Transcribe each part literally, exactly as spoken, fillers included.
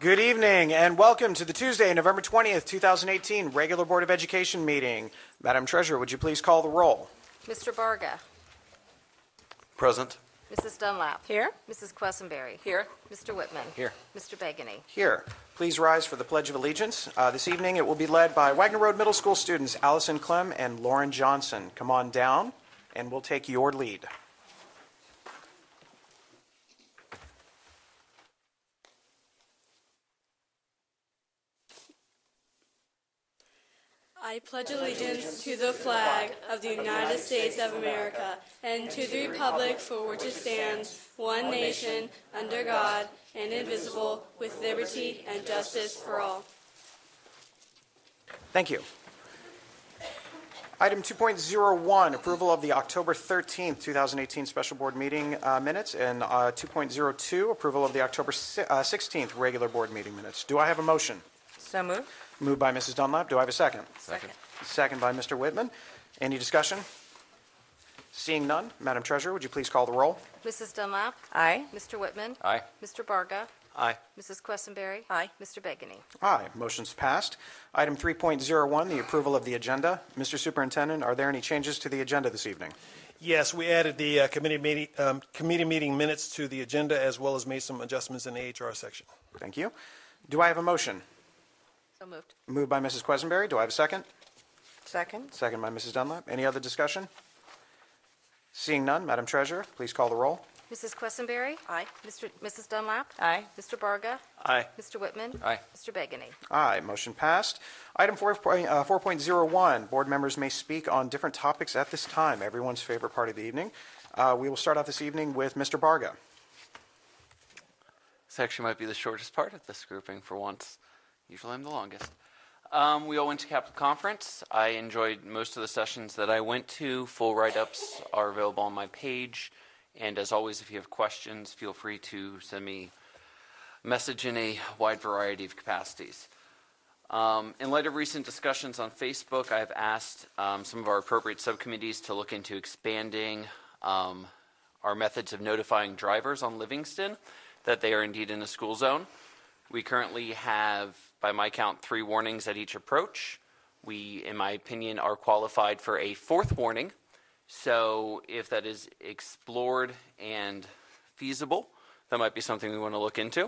Good evening and welcome to the Tuesday, November twentieth, two thousand eighteen regular Board of Education meeting. Madam Treasurer, would you please call the roll? Mister Barga. Present. Missus Dunlap. Here. Missus Quessenberry. Here. Mister Whitman. Here. Mister Begany. Here. Please rise for the Pledge of Allegiance. Uh, this evening it will be led by Wagner Road Middle School students Allison Clem and Lauren Johnson. Come on down and we'll take your lead. I pledge allegiance to the flag of the United States of America and to the republic for which it stands, one nation, under God, and indivisible, with liberty and justice for all. Thank you. Item two point oh one, approval of the October thirteenth, two thousand eighteen special board meeting uh, minutes, and uh, two point oh two, approval of the October sixteenth regular board meeting minutes. Do I have a motion? So moved. Moved by Missus Dunlap. Do I have a second? Second. Second by Mister Whitman. Any discussion? Seeing none, Madam Treasurer, would you please call the roll? Missus Dunlap. Aye. Mister Whitman. Aye. Mister Barga. Aye. Missus Quessenberry. Aye. Mister Begany. Aye. Motion's passed. Item three point oh one, the approval of the agenda. Mister Superintendent, are there any changes to the agenda this evening? Yes, we added the uh, committee meeting um, committee meeting minutes to the agenda, as well as made some adjustments in the H R section. Thank you. Do I have a motion? So moved. Moved by Missus Quessenberry. Do I have a second? Second. Second by Missus Dunlap. Any other discussion? Seeing none, Madam Treasurer, please call the roll. Missus Quessenberry. Aye. Mister Missus Dunlap. Aye. Mister Barga. Aye. Mister Whitman. Aye. Mister Begany. Aye. Motion passed. Item four point oh one, board members may speak on different topics at this time, everyone's favorite part of the evening. Uh, we will start off this evening with Mister Barga. This actually might be the shortest part of this grouping for once. Usually I'm the longest. Um, we all went to Capitol Conference. I enjoyed most of the sessions that I went to. Full write-ups are available on my page. And as always, if you have questions, feel free to send me a message in a wide variety of capacities. Um, in light of recent discussions on Facebook, I've asked um, some of our appropriate subcommittees to look into expanding um, our methods of notifying drivers on Livingston that they are indeed in a school zone. We currently have, by my count, three warnings at each approach. We, in my opinion, are qualified for a fourth warning. So if that is explored and feasible, that might be something we want to look into.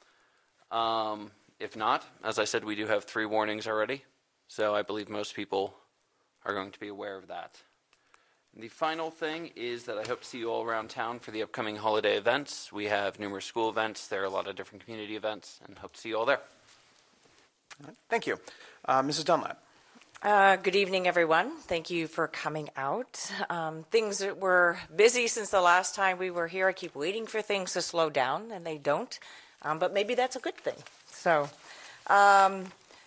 Um, if not, as I said, we do have three warnings already. So I believe most people are going to be aware of that. The final thing is that I hope to see you all around town for the upcoming holiday events. We have numerous school events. There are a lot of different community events, and hope to see you all there. All right. Thank you. Uh, Missus Dunlap. Uh, good evening, everyone. Thank you for coming out. Um, things were busy since the last time we were here. I keep waiting for things to slow down, and they don't. Um, but maybe that's a good thing. So um,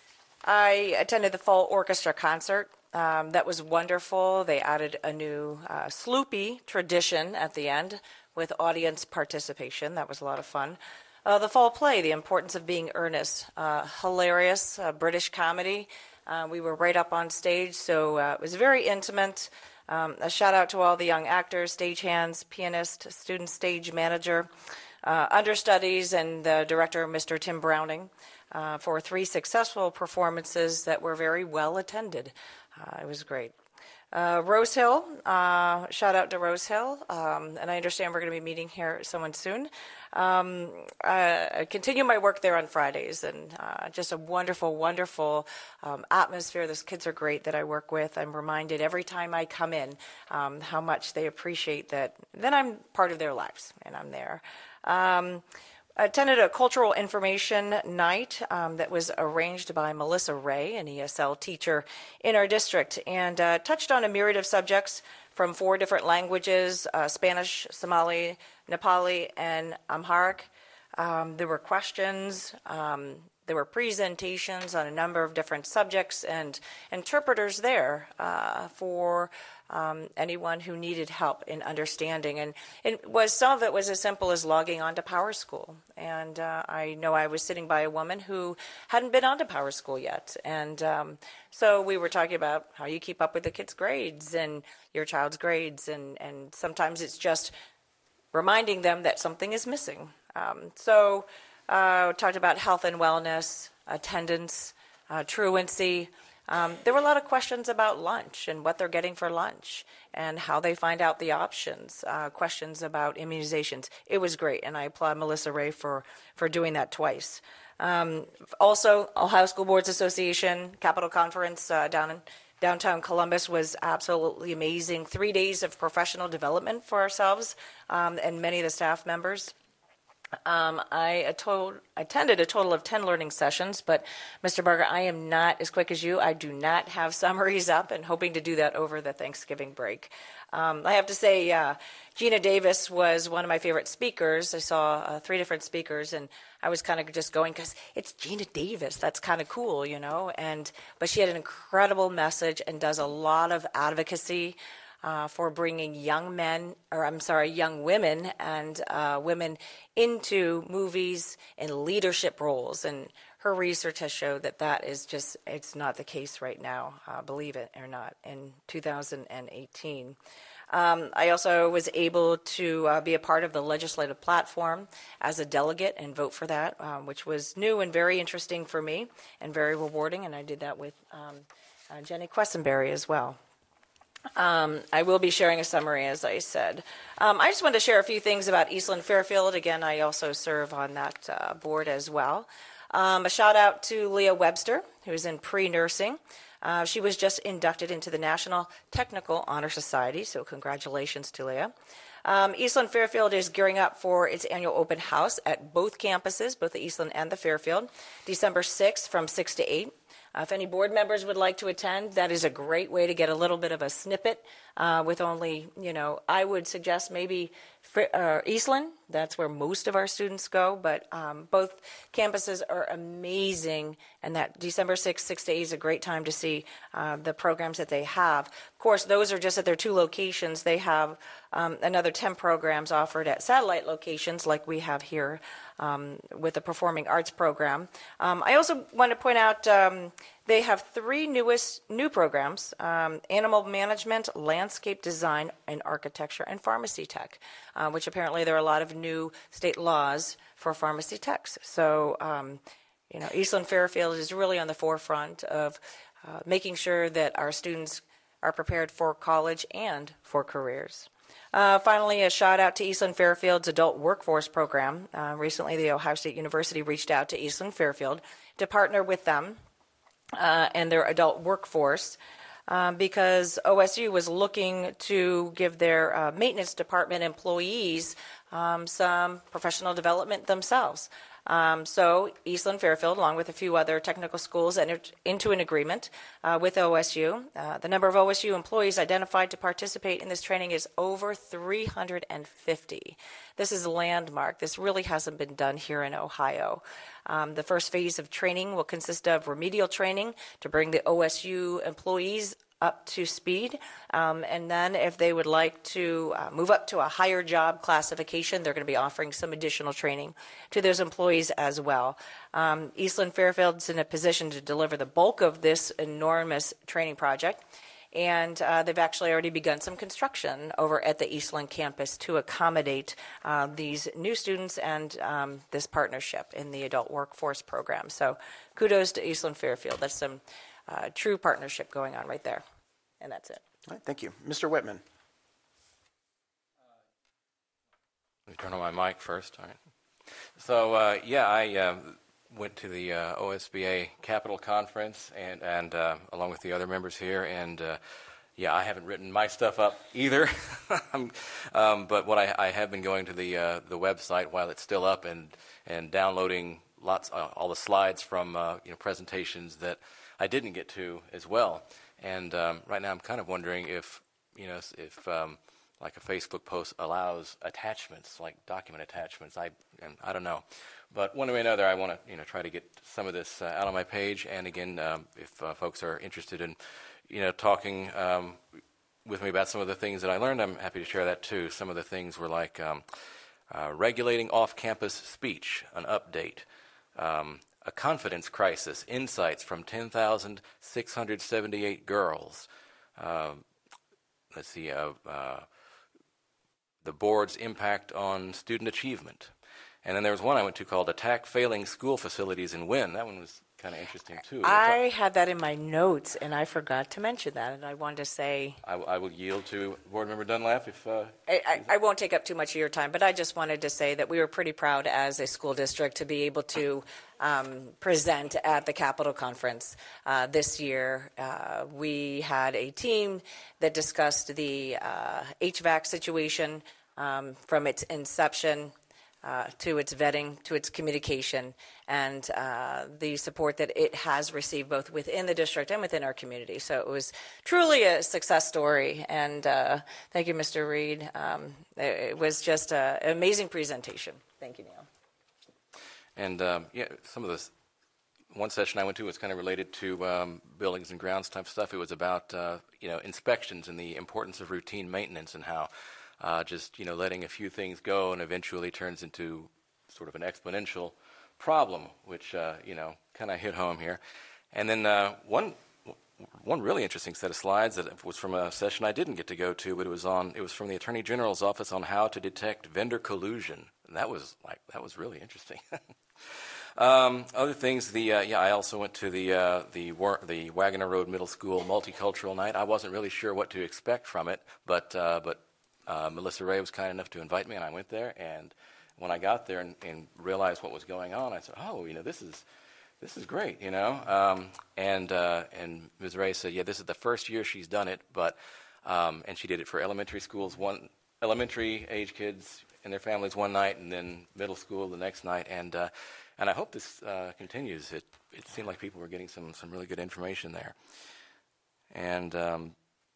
I attended the fall orchestra concert. Um, that was wonderful. They added a new uh, Sloopy tradition at the end with audience participation. That was a lot of fun. Uh, the fall play, The Importance of Being Earnest. Uh, hilarious uh, British comedy. Uh, we were right up on stage, so uh, it was very intimate. Um, a shout out to all the young actors, stagehands, pianist, student stage manager, uh, understudies, and the director, Mister Tim Browning, uh, for three successful performances that were very well attended. Uh, it was great. Uh, Rose Hill, uh, shout out to Rose Hill, um, and I understand we're going to be meeting here someone soon. Um, I continue my work there on Fridays, and uh, just a wonderful, wonderful um, atmosphere. Those kids are great that I work with. I'm reminded every time I come in um, how much they appreciate that. Then I'm part of their lives, and I'm there. Um, I attended a cultural information night um, that was arranged by Melissa Ray, an E S L teacher in our district, and uh, touched on a myriad of subjects from four different languages, uh, Spanish, Somali, Nepali, and Amharic. Um, there were questions, um, there were presentations on a number of different subjects, and interpreters there uh, for Um, anyone who needed help in understanding. And it was, some of it was as simple as logging onto PowerSchool. And uh, I know I was sitting by a woman who hadn't been onto PowerSchool yet. And um, so we were talking about how you keep up with the kids' grades and your child's grades. And, and sometimes it's just reminding them that something is missing. Um, so uh, talked about health and wellness, attendance, uh, truancy. Um, there were a lot of questions about lunch and what they're getting for lunch and how they find out the options, uh, questions about immunizations. It was great, and I applaud Melissa Ray for, for doing that twice. Um, also, Ohio School Boards Association Capitol Conference uh, down in downtown Columbus was absolutely amazing. Three days of professional development for ourselves um, and many of the staff members. Um, I told, attended a total of ten learning sessions, but Mister Barger, I am not as quick as you. I do not have summaries up, and hoping to do that over the Thanksgiving break. Um, I have to say, uh, Gina Davis was one of my favorite speakers. I saw uh, three different speakers, and I was kind of just going because it's Gina Davis. That's kind of cool, you know. And but she had an incredible message and does a lot of advocacy Uh, for bringing young men, or I'm sorry, young women and uh, women into movies and leadership roles. And her research has showed that that is just, it's not the case right now, uh, believe it or not, in two thousand eighteen. Um, I also was able to uh, be a part of the legislative platform as a delegate and vote for that, um, which was new and very interesting for me and very rewarding. And I did that with um, uh, Jenny Quessenberry as well. Um, I will be sharing a summary, as I said. Um, I just wanted to share a few things about Eastland Fairfield. Again, I also serve on that uh, board as well. Um, a shout out to Leah Webster, who's in pre-nursing. Uh, she was just inducted into the National Technical Honor Society, so congratulations to Leah. Um, Eastland Fairfield is gearing up for its annual open house at both campuses, both the Eastland and the Fairfield, December sixth from six to eight. Uh, if any board members would like to attend, that is a great way to get a little bit of a snippet uh, with only, you know, I would suggest maybe uh, Eastland. That's where most of our students go, but um, both campuses are amazing, and that December sixth, six to eight is a great time to see uh, the programs that they have. Of course, those are just at their two locations. They have um, another ten programs offered at satellite locations like we have here um, with the Performing Arts program. Um, I also want to point out um, they have three newest new programs, um, Animal Management, Landscape Design, and Architecture, and Pharmacy Tech, uh, which apparently there are a lot of new state laws for pharmacy techs. So, um, you know, Eastland Fairfield is really on the forefront of uh, making sure that our students are prepared for college and for careers. Uh, finally, a shout out to Eastland Fairfield's Adult Workforce Program. Uh, recently, the Ohio State University reached out to Eastland Fairfield to partner with them uh, and their adult workforce um, because O S U was looking to give their uh, maintenance department employees um, some professional development themselves. Um, so Eastland Fairfield, along with a few other technical schools, entered into an agreement uh, with O S U. Uh, the number of O S U employees identified to participate in this training is over three hundred fifty. This is a landmark. This really hasn't been done here in Ohio. Um, the first phase of training will consist of remedial training to bring the O S U employees up to speed, um, and then if they would like to uh, move up to a higher job classification, they're going to be offering some additional training to those employees as well. Um, Eastland Fairfield's in a position to deliver the bulk of this enormous training project, and uh, they've actually already begun some construction over at the Eastland campus to accommodate uh, these new students and um, this partnership in the adult workforce program. So kudos to Eastland Fairfield. That's some Uh, true partnership going on right there. And that's it. All right, thank you. Mister Whitman. Let me turn on my mic first. All right. So, uh, yeah, I uh, went to the uh, O S B A Capitol Conference and, and uh, along with the other members here. And, uh, yeah, I haven't written my stuff up either. um, but what I, I have been going to the uh, the website while it's still up and, and downloading lots uh, all the slides from uh, you know presentations that I didn't get to as well, and um, right now I'm kind of wondering if, you know, if um, like a Facebook post allows attachments, like document attachments. I and I don't know, but one way or another, I want to, you know, try to get some of this uh, out on my page. And again, um, if uh, folks are interested in, you know, talking um, with me about some of the things that I learned, I'm happy to share that too. Some of the things were like um, uh, regulating off-campus speech, an update. Um, A confidence crisis, insights from ten thousand six hundred seventy-eight girls. Uh, let's see, uh, uh, the board's impact on student achievement. And then there was one I went to called Attack Failing School Facilities in Wynn. That one was kind of interesting, too. I had that in my notes, and I forgot to mention that, and I wanted to say, I, I will yield to Board Member Dunlap if... Uh, I, I, I won't take up too much of your time, but I just wanted to say that we were pretty proud as a school district to be able to um, present at the Capitol Conference uh, this year. Uh, we had a team that discussed the uh, H V A C situation um, from its inception Uh, to its vetting, to its communication, and uh, the support that it has received both within the district and within our community. So it was truly a success story, and uh, thank you, Mister Reed. Um, it, it was just a, an amazing presentation. Thank you, Neil. And, um, yeah, some of this, one session I went to was kind of related to um, buildings and grounds type stuff. It was about, uh, you know, inspections and the importance of routine maintenance and how Uh, just, you know, letting a few things go and eventually turns into sort of an exponential problem, which, uh, you know, kind of hit home here. And then uh, one one really interesting set of slides that was from a session I didn't get to go to, but it was on it was from the Attorney General's office on how to detect vendor collusion. And that was like that was really interesting. um, other things, the uh, yeah, I also went to the uh, the War- the Wagoner Road Middle School Multicultural Night. I wasn't really sure what to expect from it, but uh, but. Uh, Melissa Ray was kind enough to invite me, and I went there. And when I got there and, and realized what was going on, I said, "Oh, you know, this is this is great, you know." Um, and uh, and Miz Ray said, "Yeah, this is the first year she's done it, but um, and she did it for elementary schools, one elementary age kids and their families one night, and then middle school the next night. And uh, and I hope this uh, continues. It it seemed like people were getting some some really good information there, and." Um,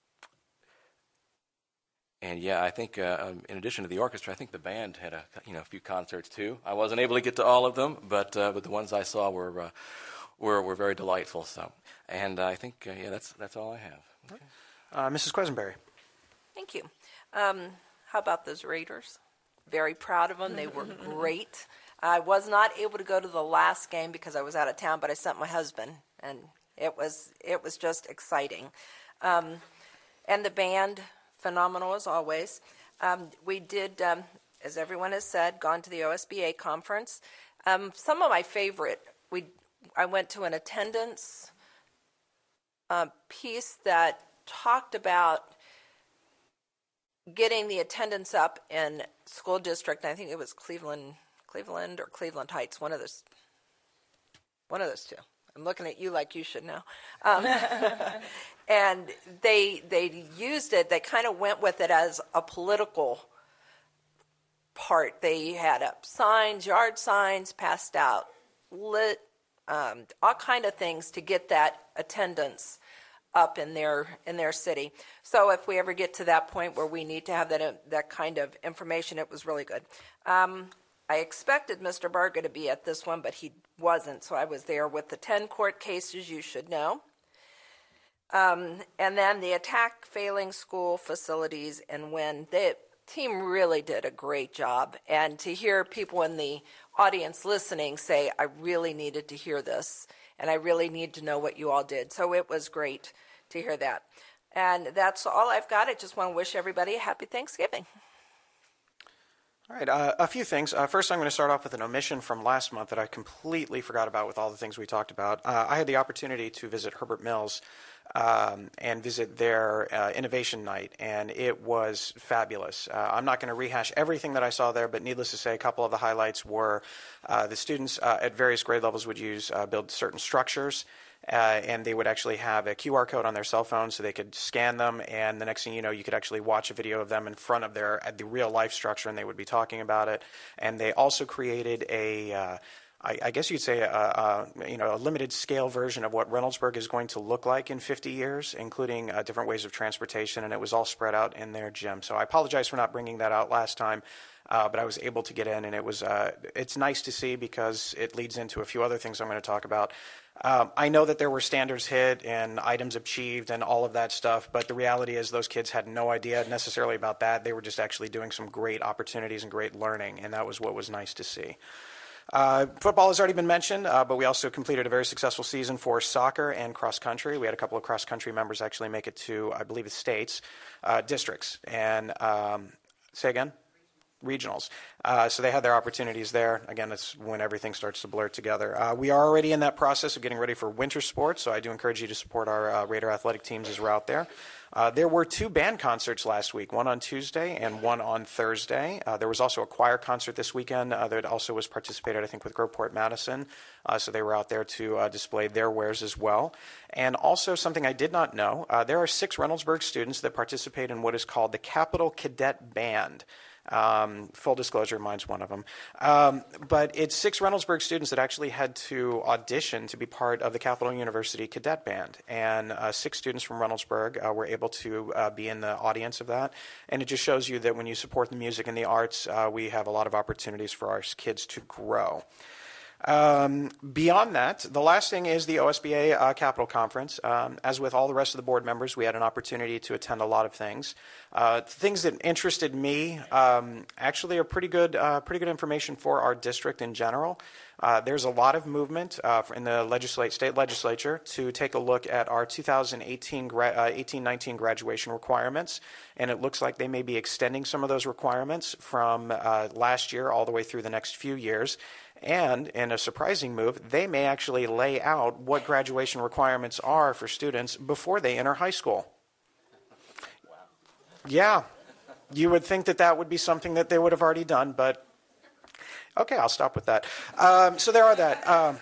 And yeah, I think uh, um, in addition to the orchestra, I think the band had a you know a few concerts too. I wasn't able to get to all of them, but uh, but the ones I saw were uh, were were very delightful. So, and uh, I think uh, yeah, that's that's all I have. Okay. Uh, Missus Quisenberry. Thank you. Um, how about those Raiders? Very proud of them. They were great. I was not able to go to the last game because I was out of town, but I sent my husband, and it was it was just exciting. Um, and the band. Phenomenal as always. Um, we did, um, as everyone has said, gone to the O S B A conference. Um, some of my favorite, we I went to an attendance uh, piece that talked about getting the attendance up in school district. I think it was Cleveland, Cleveland or Cleveland Heights, one of those, one of those two. I'm looking at you like you should know. Um, and they they used it, they kind of went with it as a political part. They had up signs, yard signs, passed out lit, um, all kind of things to get that attendance up in their in their city. So if we ever get to that point where we need to have that uh, that kind of information, it was really good. Um, I expected Mister Barga to be at this one, but he wasn't, so I was there with the ten court cases you should know. Um, and then the attack failing school facilities, and when the team really did a great job. And to hear people in the audience listening say, I really needed to hear this, and I really need to know what you all did. So it was great to hear that. And that's all I've got. I just want to wish everybody a happy Thanksgiving. All right, uh, a few things. Uh, first, I'm going to start off with an omission from last month that I completely forgot about with all the things we talked about. Uh, I had the opportunity to visit Herbert Mills um, and visit their uh, Innovation Night, and it was fabulous. Uh, I'm not going to rehash everything that I saw there, but needless to say, a couple of the highlights were uh, the students uh, at various grade levels would use uh, build certain structures. Uh, and they would actually have a Q R code on their cell phone so they could scan them, and the next thing you know, you could actually watch a video of them in front of their at the real life structure, and they would be talking about it. And they also created a, uh, I, I guess you'd say, a, a, you know, a limited scale version of what Reynoldsburg is going to look like in fifty years, including uh, different ways of transportation, and it was all spread out in their gym. So I apologize for not bringing that out last time. Uh, but I was able to get in, and it was uh, it's nice to see because it leads into a few other things I'm going to talk about. Um, I know that there were standards hit and items achieved and all of that stuff, but the reality is those kids had no idea necessarily about that. They were just actually doing some great opportunities and great learning, and that was what was nice to see. Uh, football has already been mentioned, uh, but we also completed a very successful season for soccer and cross country. We had a couple of cross country members actually make it to, I believe, the states, uh, districts. And um, say again? regionals. Uh, so they had their opportunities there. Again, that's when everything starts to blur together. Uh, we are already in that process of getting ready for winter sports, so I do encourage you to support our uh, Raider athletic teams as we're out there. Uh, there were two band concerts last week, one on Tuesday and one on Thursday. Uh, there was also a choir concert this weekend uh, that also was participated, I think, with Groveport Madison. Uh, so they were out there to uh, display their wares as well. And also something I did not know, uh, there are six Reynoldsburg students that participate in what is called the Capital Cadet Band. Um, full disclosure, mine's one of them. Um, but it's six Reynoldsburg students that actually had to audition to be part of the Capital University Cadet Band. And uh, six students from Reynoldsburg uh, were able to uh, be in the audience of that. And it just shows you that when you support the music and the arts, uh, we have a lot of opportunities for our kids to grow. Um, beyond that, the last thing is the O S B A uh, Capital Conference. Um, as with all the rest of the board members, we had an opportunity to attend a lot of things. Uh, things that interested me um, actually are pretty good, uh, pretty good information for our district in general. Uh, there's a lot of movement uh, in the legislate, state legislature to take a look at our two thousand eighteen nineteen graduation requirements, and it looks like they may be extending some of those requirements from uh, last year all the way through the next few years. And in a surprising move, they may actually lay out what graduation requirements are for students before they enter high school. Wow. Yeah, you would think that that would be something that they would have already done, but okay, I'll stop with that. Um, so there are that. Um,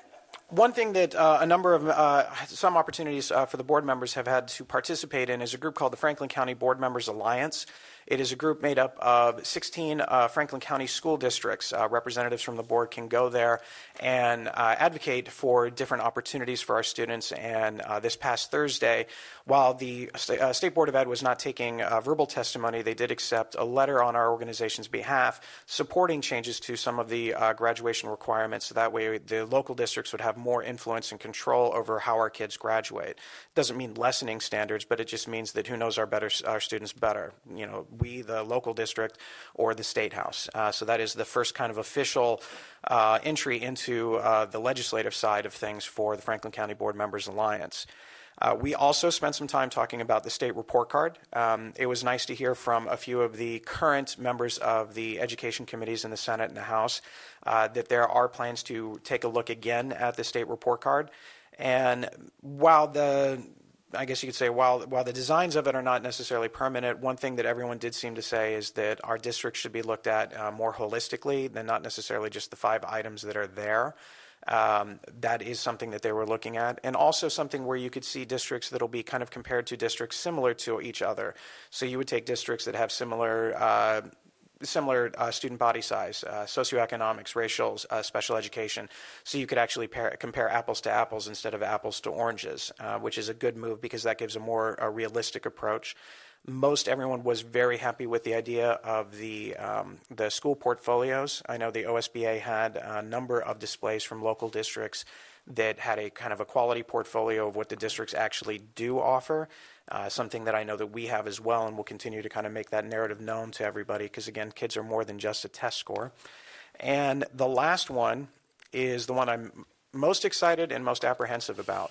One thing that uh, a number of, uh, some opportunities uh, for the board members have had to participate in is a group called the Franklin County Board Members Alliance. It is a group made up of sixteen uh, Franklin County school districts. Uh, representatives from the board can go there and uh, advocate for different opportunities for our students. And uh, this past Thursday, while the st- uh, State Board of Ed was not taking uh, verbal testimony, they did accept a letter on our organization's behalf supporting changes to some of the uh, graduation requirements. So that way the local districts would have more influence and control over how our kids graduate. Doesn't mean lessening standards, but it just means that who knows our better our students better. You know, we, the local district, or the State House. Uh, so that is the first kind of official uh, entry into uh, the legislative side of things for the Franklin County Board Members Alliance. Uh, we also spent some time talking about the state report card. Um, it was nice to hear from a few of the current members of the education committees in the Senate and the House uh, that there are plans to take a look again at the state report card. And while the, I guess you could say, while while the designs of it are not necessarily permanent, one thing that everyone did seem to say is that our district should be looked at uh, more holistically than not necessarily just the five items that are there. Um, that is something that they were looking at, and also something where you could see districts that will be kind of compared to districts similar to each other. So you would take districts that have similar uh, similar uh, student body size, uh, socioeconomics, racial, uh, special education, so you could actually pair, compare apples to apples instead of apples to oranges, uh, which is a good move because that gives a more a realistic approach. Most everyone was very happy with the idea of the um, the school portfolios. I know the O S B A had a number of displays from local districts that had a kind of a quality portfolio of what the districts actually do offer, uh, something that I know that we have as well, and we'll continue to kind of make that narrative known to everybody because, again, kids are more than just a test score. And the last one is the one I'm most excited and most apprehensive about.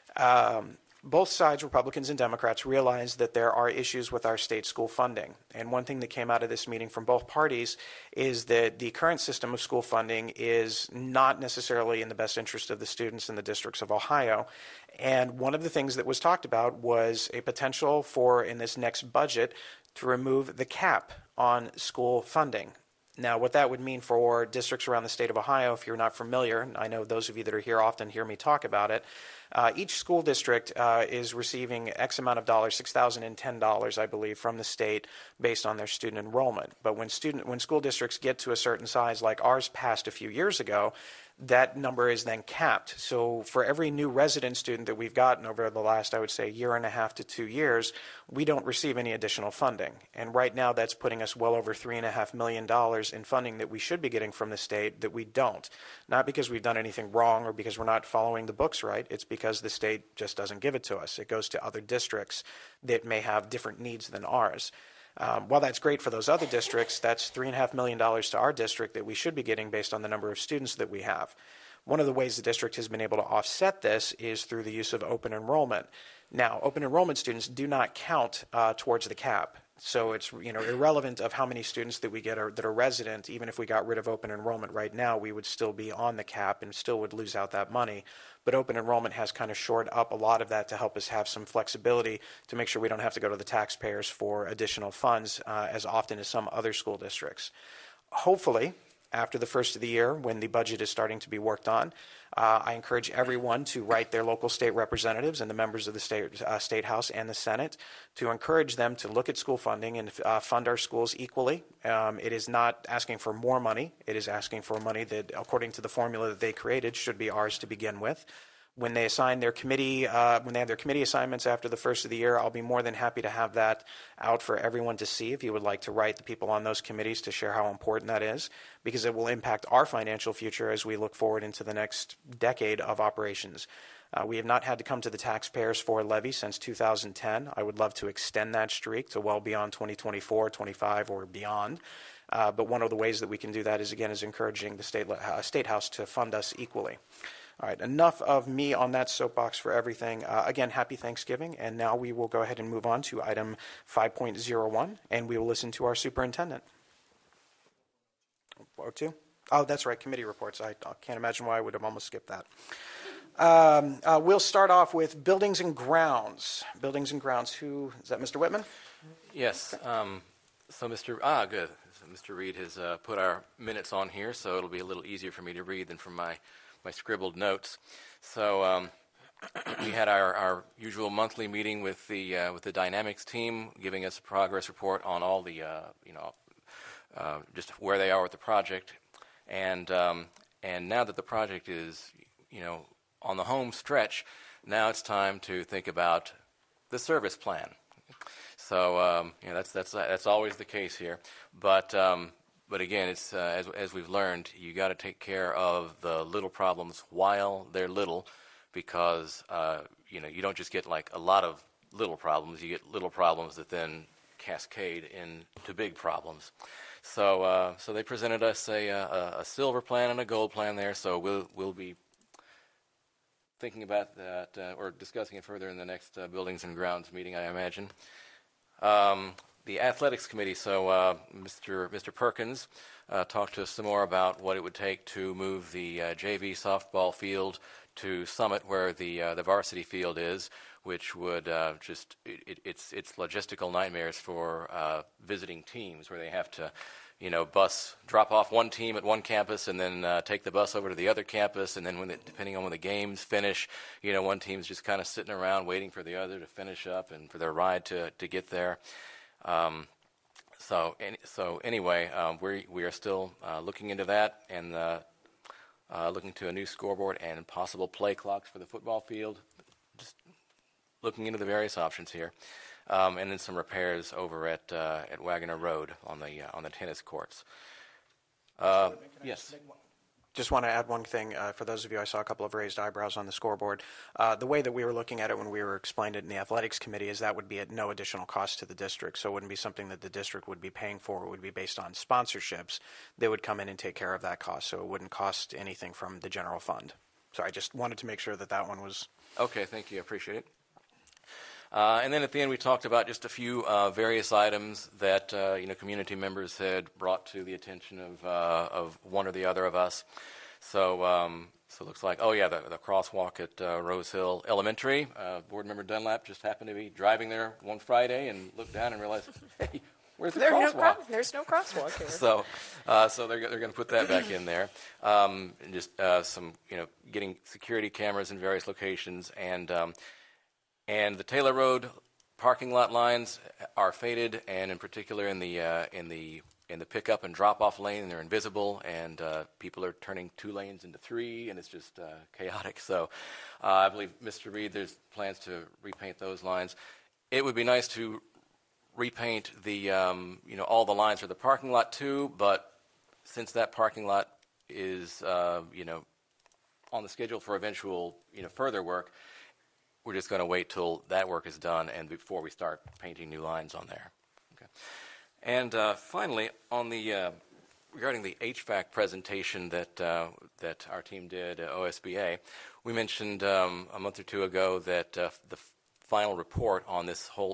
Um, Both sides, Republicans and Democrats, realize that there are issues with our state school funding. And one thing that came out of this meeting from both parties is that the current system of school funding is not necessarily in the best interest of the students in the districts of Ohio. And one of the things that was talked about was a potential for, in this next budget, to remove the cap on school funding. Now, what that would mean for districts around the state of Ohio, if you're not familiar, I know those of you that are here often hear me talk about it, uh, each school district uh, is receiving X amount of dollars, six thousand ten dollars, I believe, from the state based on their student enrollment. But when student, when school districts get to a certain size, like ours passed a few years ago, that number is then capped. So for every new resident student that we've gotten over the last, I would say, year and a half to two years, we don't receive any additional funding. And right now that's putting us well over three and a half million dollars in funding that we should be getting from the state that we don't. Not because we've done anything wrong or because we're not following the books right. It's because the state just doesn't give it to us. It goes to other districts that may have different needs than ours. Um, while that's great for those other districts, that's three and a half million dollars to our district that we should be getting based on the number of students that we have. One of the ways the district has been able to offset this is through the use of open enrollment. Now, open enrollment students do not count uh, towards the cap. So it's, you know, irrelevant of how many students that we get are, that are resident. Even if we got rid of open enrollment right now, we would still be on the cap and still would lose out that money. But open enrollment has kind of shored up a lot of that to help us have some flexibility to make sure we don't have to go to the taxpayers for additional funds uh, as often as some other school districts. Hopefully, after the first of the year, when the budget is starting to be worked on, uh, I encourage everyone to write their local state representatives and the members of the state, uh, state House and the Senate to encourage them to look at school funding and uh, fund our schools equally. Um, it is not asking for more money. It is asking for money that, according to the formula that they created, should be ours to begin with. When they assign their committee, uh, when they have their committee assignments after the first of the year, I'll be more than happy to have that out for everyone to see if you would like to write the people on those committees to share how important that is, because it will impact our financial future as we look forward into the next decade of operations. Uh, we have not had to come to the taxpayers for a levy since two thousand ten. I would love to extend that streak to well beyond twenty twenty-four, twenty-five, or beyond. Uh, but one of the ways that we can do that is, again, is encouraging the state, uh, state House to fund us equally. All right, enough of me on that soapbox for everything. Uh, again, happy Thanksgiving, and now we will go ahead and move on to item five point oh one, and we will listen to our superintendent. Or two? Oh, that's right, committee reports. I, I can't imagine why I would have almost skipped that. Um, uh, we'll start off with buildings and grounds. Buildings and grounds. Who is that? Mister Whitman? Yes. Um, so, Mister Ah, good. So Mister Reed has uh, put our minutes on here, so it'll be a little easier for me to read than from my my scribbled notes. So um, we had our, our usual monthly meeting with the uh, with the Dynamics team, giving us a progress report on all the uh, you know uh, just where they are with the project, and um, and now that the project is you know on the home stretch, now it's time to think about the service plan. So um, you know that's that's that's always the case here, but. Um, But again, it's uh, as, as we've learned, you got to take care of the little problems while they're little, because uh, you know you don't just get like a lot of little problems. You get little problems that then cascade into big problems. So, uh, so they presented us a, a, a silver plan and a gold plan there. So we'll we'll be thinking about that uh, or discussing it further in the next uh, Buildings and Grounds meeting, I imagine. Um, The athletics committee, so uh, Mister Mister Perkins uh, talked to us some more about what it would take to move the uh, J V softball field to Summit, where the uh, the varsity field is, which would uh, just it, it's it's logistical nightmares for uh, visiting teams, where they have to, you know, bus drop off one team at one campus and then uh, take the bus over to the other campus, and then when it, depending on when the games finish, you know, one team's just kind of sitting around waiting for the other to finish up and for their ride to to get there. Um, so, any, so anyway, um, we we are still uh, looking into that and uh, uh, looking to a new scoreboard and possible play clocks for the football field. Just looking into the various options here, um, and then some repairs over at uh, at Wagoner Road on the uh, on the tennis courts. Uh, yes. Just want to add one thing. Uh, for those of you, I saw a couple of raised eyebrows on the scoreboard. Uh, the way that we were looking at it when we were explained it in the athletics committee is that would be at no additional cost to the district. So it wouldn't be something that the district would be paying for. It would be based on sponsorships. They would come in and take care of that cost. So it wouldn't cost anything from the general fund. So I just wanted to make sure that that one was... Okay, thank you. I appreciate it. Uh, and then at the end, we talked about just a few uh, various items that uh, you know community members had brought to the attention of uh, of one or the other of us. So, um, so it looks like oh yeah, the, the crosswalk at uh, Rose Hill Elementary. Uh, Board Member Dunlap just happened to be driving there one Friday and looked down and realized, hey, where's the There crosswalk? no cro- there's no crosswalk here. So, uh, so they're they're going to put that back in there. Um, and just uh, some you know getting security cameras in various locations and. Um, And the Taylor Road parking lot lines are faded, and in particular in the uh, in the in the pickup and drop-off lane, they're invisible, and uh, people are turning two lanes into three, and it's just uh, chaotic. So, uh, I believe Mister Reed, there's plans to repaint those lines. It would be nice to repaint the um, you know all the lines for the parking lot too, but since that parking lot is uh, you know on the schedule for eventual you know further work. We're just going to wait till that work is done and before we start painting new lines on there. Okay. And uh, finally, on the uh, regarding the H V A C presentation that uh, that our team did at O S B A, we mentioned um, a month or two ago that uh, the final report on this whole the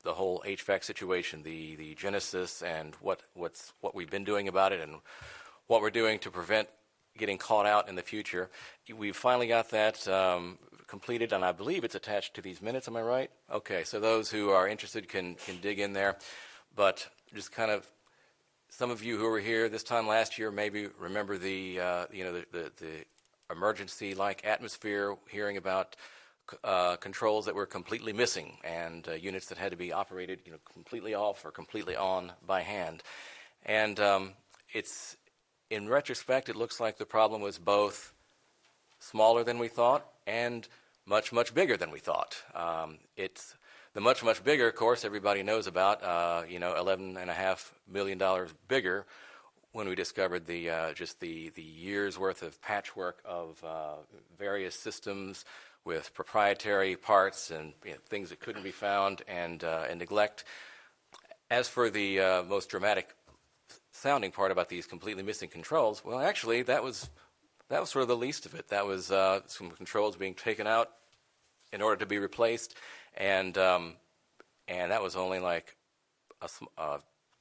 the whole H V A C situation, the, the genesis and what, what's, what we've been doing about it and what we're doing to prevent getting caught out in the future. We've finally got that um, completed, and I believe it's attached to these minutes. Am I right? Okay, so those who are interested can, can dig in there. But just kind of, some of you who were here this time last year maybe remember the, uh, you know, the, the, the emergency-like atmosphere, hearing about uh, controls that were completely missing and uh, units that had to be operated, you know, completely off or completely on by hand. And um, it's, in retrospect, it looks like the problem was both smaller than we thought and much, much bigger than we thought. Um, it's the much, much bigger, of course, everybody knows about, uh, you know, eleven and a half million dollars bigger when we discovered the uh, just the, the year's worth of patchwork of uh, various systems with proprietary parts and you know, things that couldn't be found and, uh, and neglect. As for the uh, most dramatic sounding part about these completely missing controls, well, actually, that was that was sort of the least of it. That was uh, some controls being taken out in order to be replaced, and um, and that was only like a, a,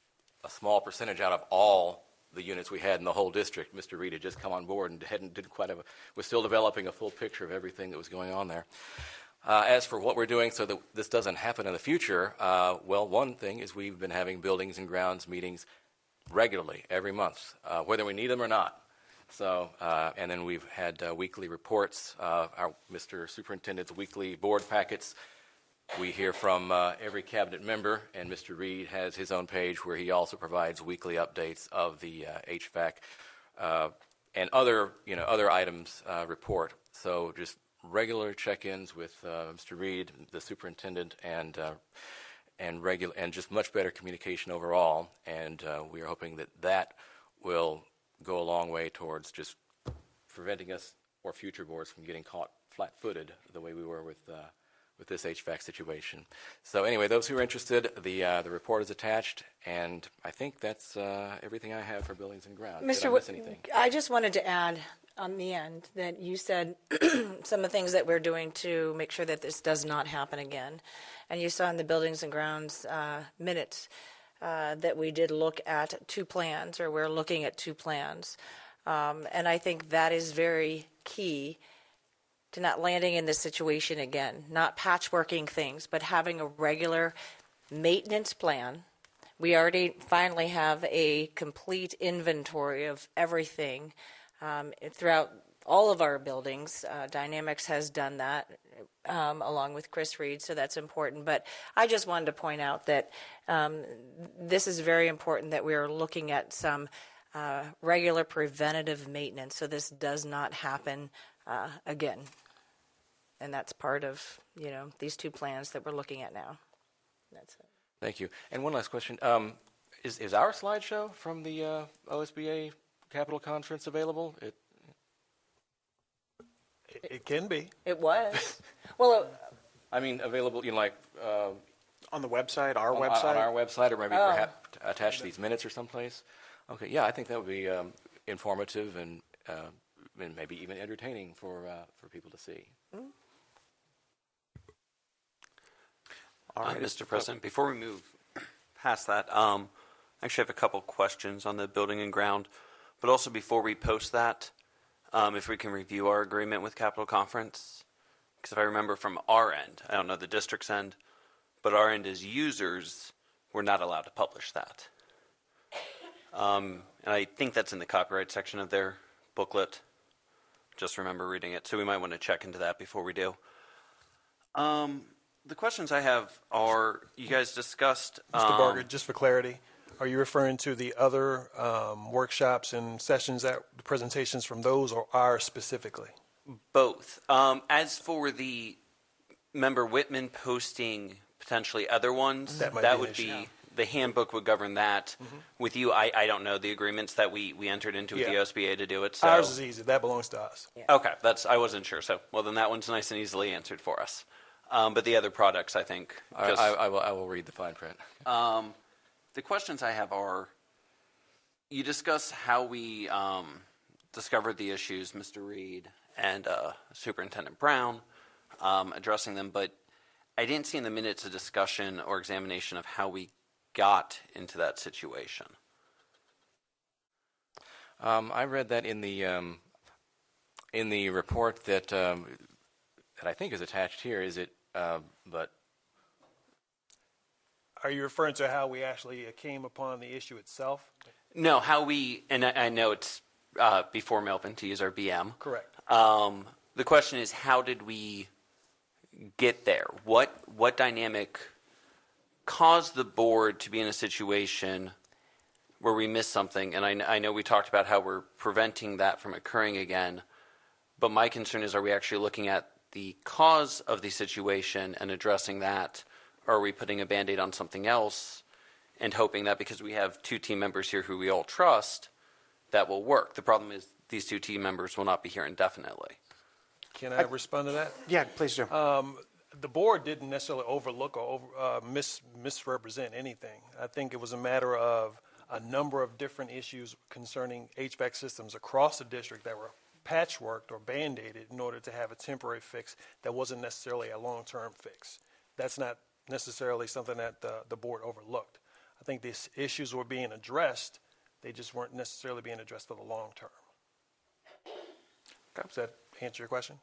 a small percentage out of all the units we had in the whole district. Mister Reed had just come on board and hadn't didn't quite have a, was still developing a full picture of everything that was going on there. Uh, as for what we're doing so that this doesn't happen in the future, uh, well, one thing is we've been having buildings and grounds meetings regularly, every month, uh, whether we need them or not. So, uh, and then we've had uh, weekly reports, uh, our Mister Superintendent's weekly board packets. We hear from uh, every cabinet member, and Mister Reed has his own page where he also provides weekly updates of the uh, H V A C uh, and other, you know, other items uh, report. So just regular check-ins with uh, Mister Reed, the superintendent, and uh, and regular and just much better communication overall. And uh, we are hoping that that will go a long way towards just preventing us or future boards from getting caught flat-footed the way we were with uh, with this H V A C situation. So anyway, those who are interested, the uh, the report is attached, and I think that's uh, everything I have for buildings and grounds. Mister Did I miss anything? I just wanted to add on the end that you said some of the things that we're doing to make sure that this does not happen again. And you saw in the buildings and grounds uh, minutes uh, that we did look at two plans, or we're looking at two plans. Um, and I think that is very key to not landing in this situation again, not patchworking things, but having a regular maintenance plan. We already finally have a complete inventory of everything um, throughout all of our buildings. Uh, Dynamics has done that um, along with Chris Reed, so that's important. But I just wanted to point out that um, this is very important, that we are looking at some uh, regular preventative maintenance so this does not happen uh, again. And that's part of, you know, these two plans that we're looking at now. That's it. Thank you. And one last question. Um, is, is our slideshow from the uh, O S B A Capital Conference available? It, It, it can be. It was. Well, it, I mean, available, you know, like uh, On the website, our on, website? on our website, or maybe Oh. perhaps attach these minutes or someplace? Okay, yeah, I think that would be um, informative and, uh, and maybe even entertaining for, uh, for people to see. Mm. All Uh, right, Mister President, before we move past that, um, I actually have a couple questions on the building and ground, but also before we post that, um, if we can review our agreement with Capital Conference, because if I remember from our end, I don't know the district's end, but our end as users, we're not allowed to publish that. Um, and I think that's in the copyright section of their booklet. Just remember reading it, so we might want to check into that before we do. Um, the questions I have are, you guys discussed... Mister Um, Barger, just for clarity, are you referring to the other um, workshops and sessions, that the presentations from those, or ours specifically? Both. Um, as for the member Whitman posting potentially other ones, That might that be would an be, issue. the handbook would govern that. With you, I, I don't know the agreements that we, we entered into with Yeah. the O S B A to do it. So. Ours is easy. That belongs to us. Okay, that's I wasn't sure. So, well, then that one's nice and easily answered for us. Um, but the other products, I think. I, just- I, I, will, I will read the fine print. Um, the questions I have are, you discuss how we um, discovered the issues, Mister Reed and uh, Superintendent Brown, um, addressing them, but I didn't see in the minutes a discussion or examination of how we got into that situation. Um, I read that in the um, in the report that um, that I think is attached here. Is it? Uh, but Are you referring to how we actually uh, came upon the issue itself? No, how we, and I, I know it's uh, before Melvin, to use our B M. Correct. Um, the question is, how did we get there? What what dynamic caused the board to be in a situation where we missed something? And I, I know we talked about how we're preventing that from occurring again, but my concern is, are we actually looking at the cause of the situation and addressing that, or are we putting a Band-Aid on something else and hoping that because we have two team members here who we all trust, that will work? The problem is these two team members will not be here indefinitely. Can I respond to that? Yeah, please do. The board didn't necessarily overlook or over, uh, mis- misrepresent anything. I think it was a matter of a number of different issues concerning H V A C systems across the district that were patchworked or band-aided in order to have a temporary fix that wasn't necessarily a long-term fix. That's not necessarily something that the, the board overlooked. I think these issues were being addressed. They just weren't necessarily being addressed for the long term. Okay. Does that answer your question?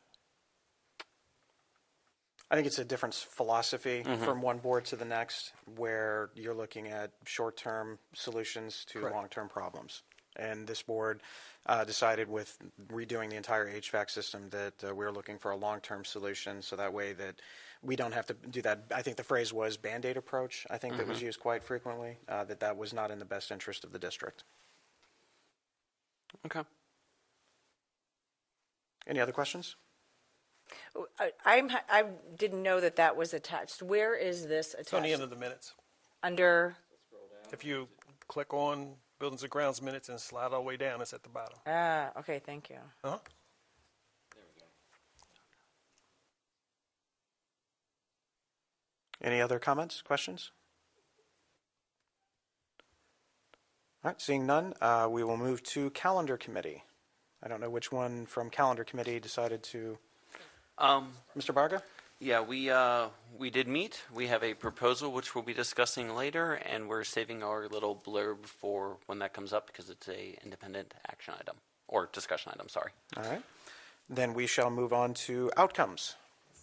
I think it's a different philosophy from one board to the next, where you're looking at short-term solutions to Correct. long-term problems. And this board uh, decided with redoing the entire H V A C system that uh, we're looking for a long-term solution, so that way that we don't have to do that. I think the phrase was Band-Aid approach. I think that was used quite frequently, uh, that that was not in the best interest of the district. Okay. Any other questions? I, I'm, I didn't know that that was attached. Where is this It's on the end attached? of the minutes. Under, If you click on Buildings and Grounds minutes and slide all the way down, it's at the bottom. ah, okay, thank you. Uh-huh. Any other comments, questions? All right, seeing none, uh, we will move to Calendar Committee. I don't know which one from Calendar Committee decided to. Um, Mister Barga? yeah, we uh, we did meet. We have a proposal which we'll be discussing later, and we're saving our little blurb for when that comes up because it's a independent action item or discussion item. Sorry. All right. Then we shall move on to outcomes.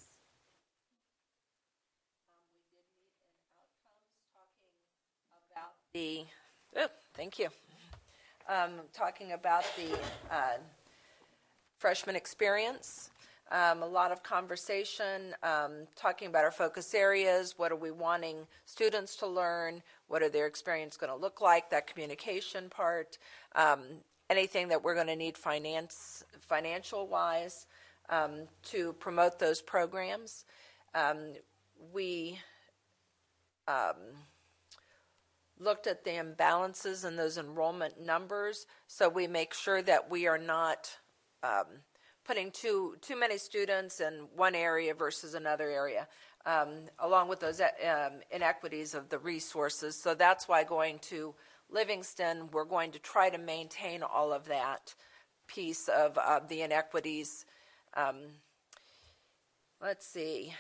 The, oh, thank you. Um, talking about the uh, freshman experience, um, a lot of conversation, um, talking about our focus areas, what are we wanting students to learn, what are their experience going to look like, that communication part, um, anything that we're going to need finance, financial-wise um, to promote those programs. Um, we um, looked at the imbalances in those enrollment numbers, so we make sure that we are not um, putting too too many students in one area versus another area, um, along with those um, inequities of the resources. So that's why going to Livingston, we're going to try to maintain all of that piece of uh, the inequities. Um, let's see.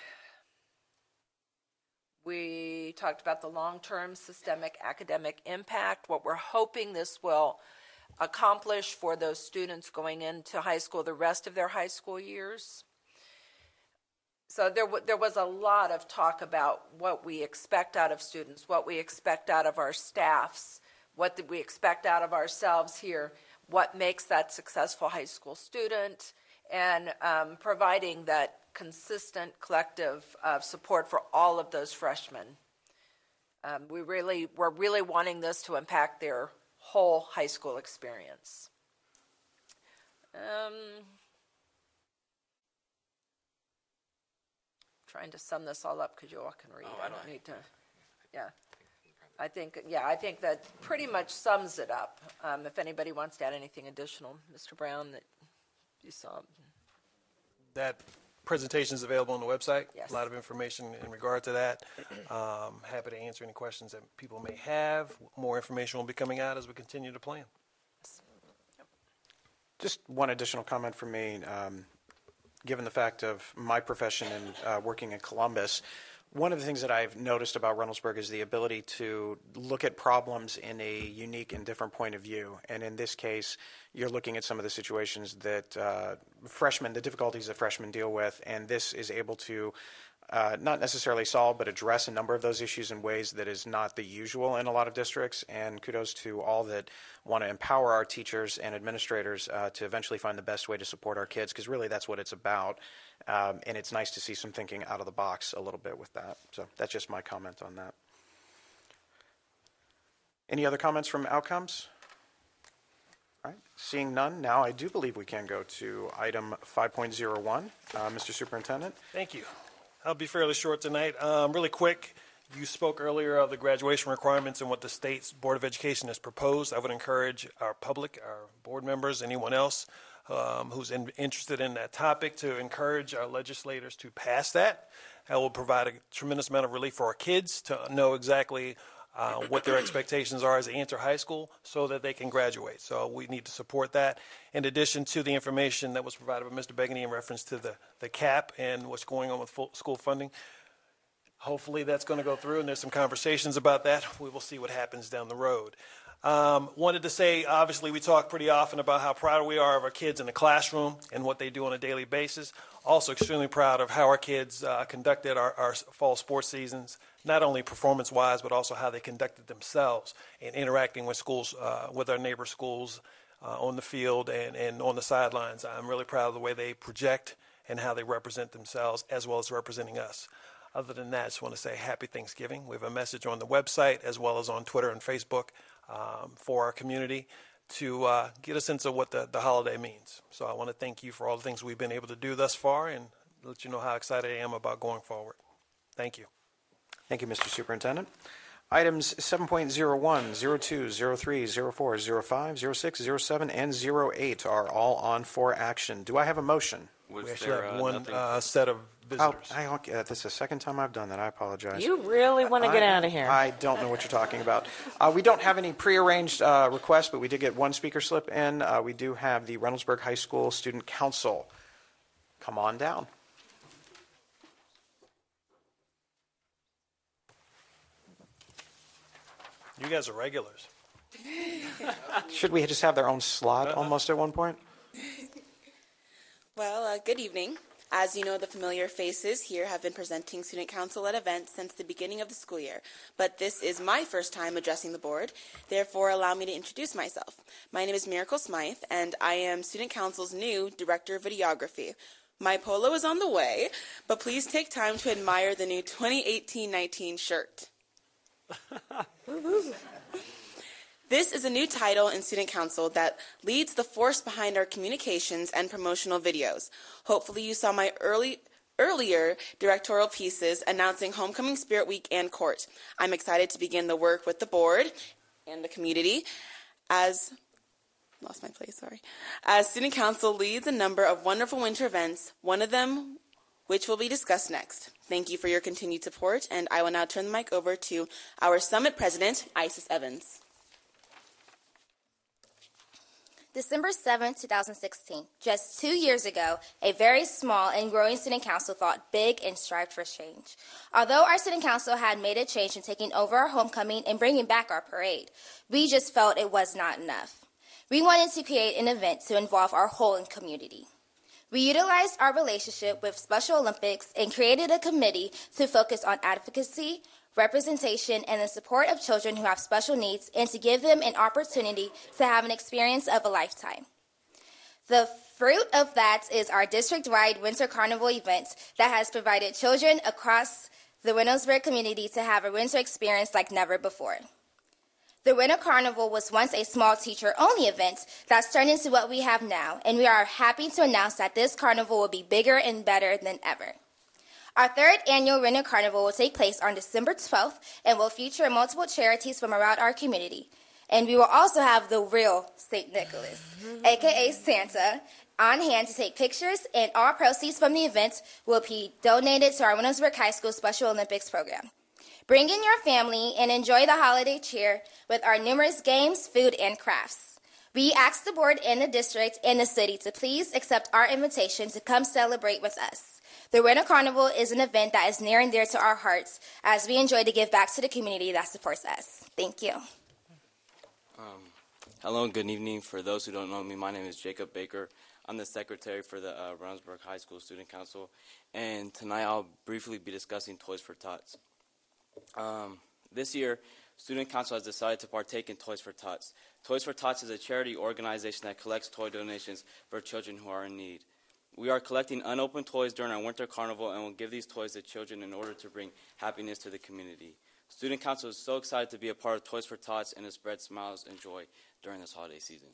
We talked about the long-term systemic academic impact, what we're hoping this will accomplish for those students going into high school the rest of their high school years. So there, w- there was a lot of talk about what we expect out of students, what we expect out of our staffs, what did we expect out of ourselves here, what makes that successful high school student, and um, providing that consistent collective uh, support for all of those freshmen. Um, we really, we're really wanting this to impact their whole high school experience. Um, trying to sum this all up because you all can read. Oh, I I don't know. need to. Yeah, I think. Yeah, I think that pretty much sums it up. Um, if anybody wants to add anything additional, Mister Brown, that you saw. That presentation is available on the website. Yes. A lot of information in regard to that. Um, happy to answer any questions that people may have. More information will be coming out as we continue to plan. Just one additional comment from me. Um, given the fact of my profession and uh, working in Columbus, one of the things that I've noticed about Reynoldsburg is the ability to look at problems in a unique and different point of view. And in this case, you're looking at some of the situations that uh, freshmen, the difficulties that freshmen deal with, and this is able to uh, not necessarily solve, but address a number of those issues in ways that is not the usual in a lot of districts. And kudos to all that want to empower our teachers and administrators uh, to eventually find the best way to support our kids, because really that's what it's about. Um, and it's nice to see some thinking out of the box a little bit with that. So that's just my comment on that. Any other comments from outcomes? All right. Seeing none, now I do believe we can go to item five point oh one. Uh, Mister Superintendent. Thank you. I'll be fairly short tonight. Um, really quick, you spoke earlier of the graduation requirements and what the state's Board of Education has proposed. I would encourage our public, our board members, anyone else um, who's in, interested in that topic to encourage our legislators to pass that. That will provide a tremendous amount of relief for our kids to know exactly uh, what their expectations are as they enter high school so that they can graduate. So we need to support that. In addition to the information that was provided by Mister Begany in reference to the, the cap and what's going on with full school funding, hopefully that's going to go through, and there's some conversations about that. We will see what happens down the road. Um, wanted to say, obviously, we talk pretty often about how proud we are of our kids in the classroom and what they do on a daily basis. Also extremely proud of how our kids uh, conducted our, our fall sports seasons, not only performance-wise, but also how they conducted themselves in interacting with schools, uh, with our neighbor schools uh, on the field and, and on the sidelines. I'm really proud of the way they project and how they represent themselves as well as representing us. Other than that, I just want to say happy Thanksgiving. We have a message on the website as well as on Twitter and Facebook um, for our community to uh, get a sense of what the, the holiday means. So I want to thank you for all the things we've been able to do thus far and let you know how excited I am about going forward. Thank you. Thank you, Mister Superintendent. Items seven point oh one, oh two, oh three, oh four, oh five, oh six, oh seven, and oh eight are all on for action. Do I have a motion? Was We actually there, have uh, one nothing- uh, set of Oh, visitors. I, okay, uh, this is the second time I've done that. I apologize. You really want to get I- out of here. I don't know what you're talking about. Uh, we don't have any prearranged uh, requests, but we did get one speaker slip in. Uh, we do have the Reynoldsburg High School Student Council. Come on down. You guys are regulars. Should we just have their own slot almost at one point? Well, uh, good evening. As you know, the familiar faces here have been presenting student council at events since the beginning of the school year, but this is my first time addressing the board. Therefore, allow me to introduce myself. My name is Miracle Smythe, and I am student council's new director of videography. My polo is on the way, but please take time to admire the new twenty eighteen nineteen shirt. This is a new title in Student Council that leads the force behind our communications and promotional videos. Hopefully you saw my early, earlier directorial pieces announcing Homecoming Spirit Week and Court. I'm excited to begin the work with the board and the community as, lost my place, sorry, as Student Council leads a number of wonderful winter events, one of them which will be discussed next. Thank you for your continued support, and I will now turn the mic over to our Summit President, Isis Evans. December seventh, twenty sixteen, just two years ago, a very small and growing student council thought big and strived for change. Although our student council had made a change in taking over our homecoming and bringing back our parade, we just felt it was not enough. We wanted to create an event to involve our whole community. We utilized our relationship with Special Olympics and created a committee to focus on advocacy, representation, and the support of children who have special needs, and to give them an opportunity to have an experience of a lifetime. The fruit of that is our district-wide Winter Carnival event that has provided children across the Reynoldsburg community to have a winter experience like never before. The Winter Carnival was once a small teacher-only event that's turned into what we have now, and we are happy to announce that this carnival will be bigger and better than ever. Our third annual Winter Carnival will take place on December twelfth and will feature multiple charities from around our community. And we will also have the real Saint Nicholas, a k a. Santa, on hand to take pictures, and all proceeds from the event will be donated to our Reynoldsburg High School Special Olympics program. Bring in your family and enjoy the holiday cheer with our numerous games, food, and crafts. We ask the board and the district and the city to please accept our invitation to come celebrate with us. The Winter Carnival is an event that is near and dear to our hearts as we enjoy to give back to the community that supports us. Thank you. Um, hello and good evening. For those who don't know me, my name is Jacob Baker. I'm the secretary for the uh, Brownsburg High School Student Council, and tonight I'll briefly be discussing Toys for Tots. Um, this year, Student Council has decided to partake in Toys for Tots. Toys for Tots is a charity organization that collects toy donations for children who are in need. We are collecting unopened toys during our Winter Carnival and will give these toys to children in order to bring happiness to the community. Student Council is so excited to be a part of Toys for Tots and to spread smiles and joy during this holiday season.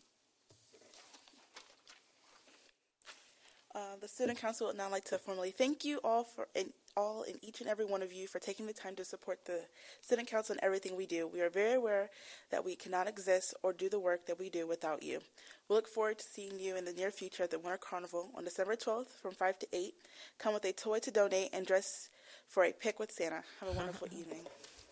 Uh, the Student Council would now like to formally thank you all for and all and each and every one of you for taking the time to support the Student Council and everything we do. We are very aware that we cannot exist or do the work that we do without you. We look forward to seeing you in the near future at the Winter Carnival on December twelfth from five to eight. Come with a toy to donate and dress for a pic with Santa. Have a wonderful evening.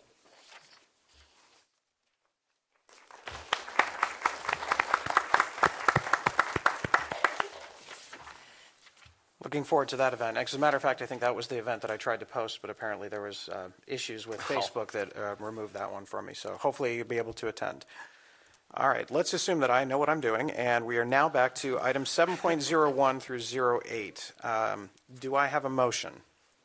Looking forward to that event. As a matter of fact, I think that was the event that I tried to post, but apparently there was uh, issues with Facebook that uh, removed that one from me. So hopefully you'll be able to attend. All right, let's assume that I know what I'm doing, and we are now back to items seven point oh one through oh eight. Um, do I have a motion?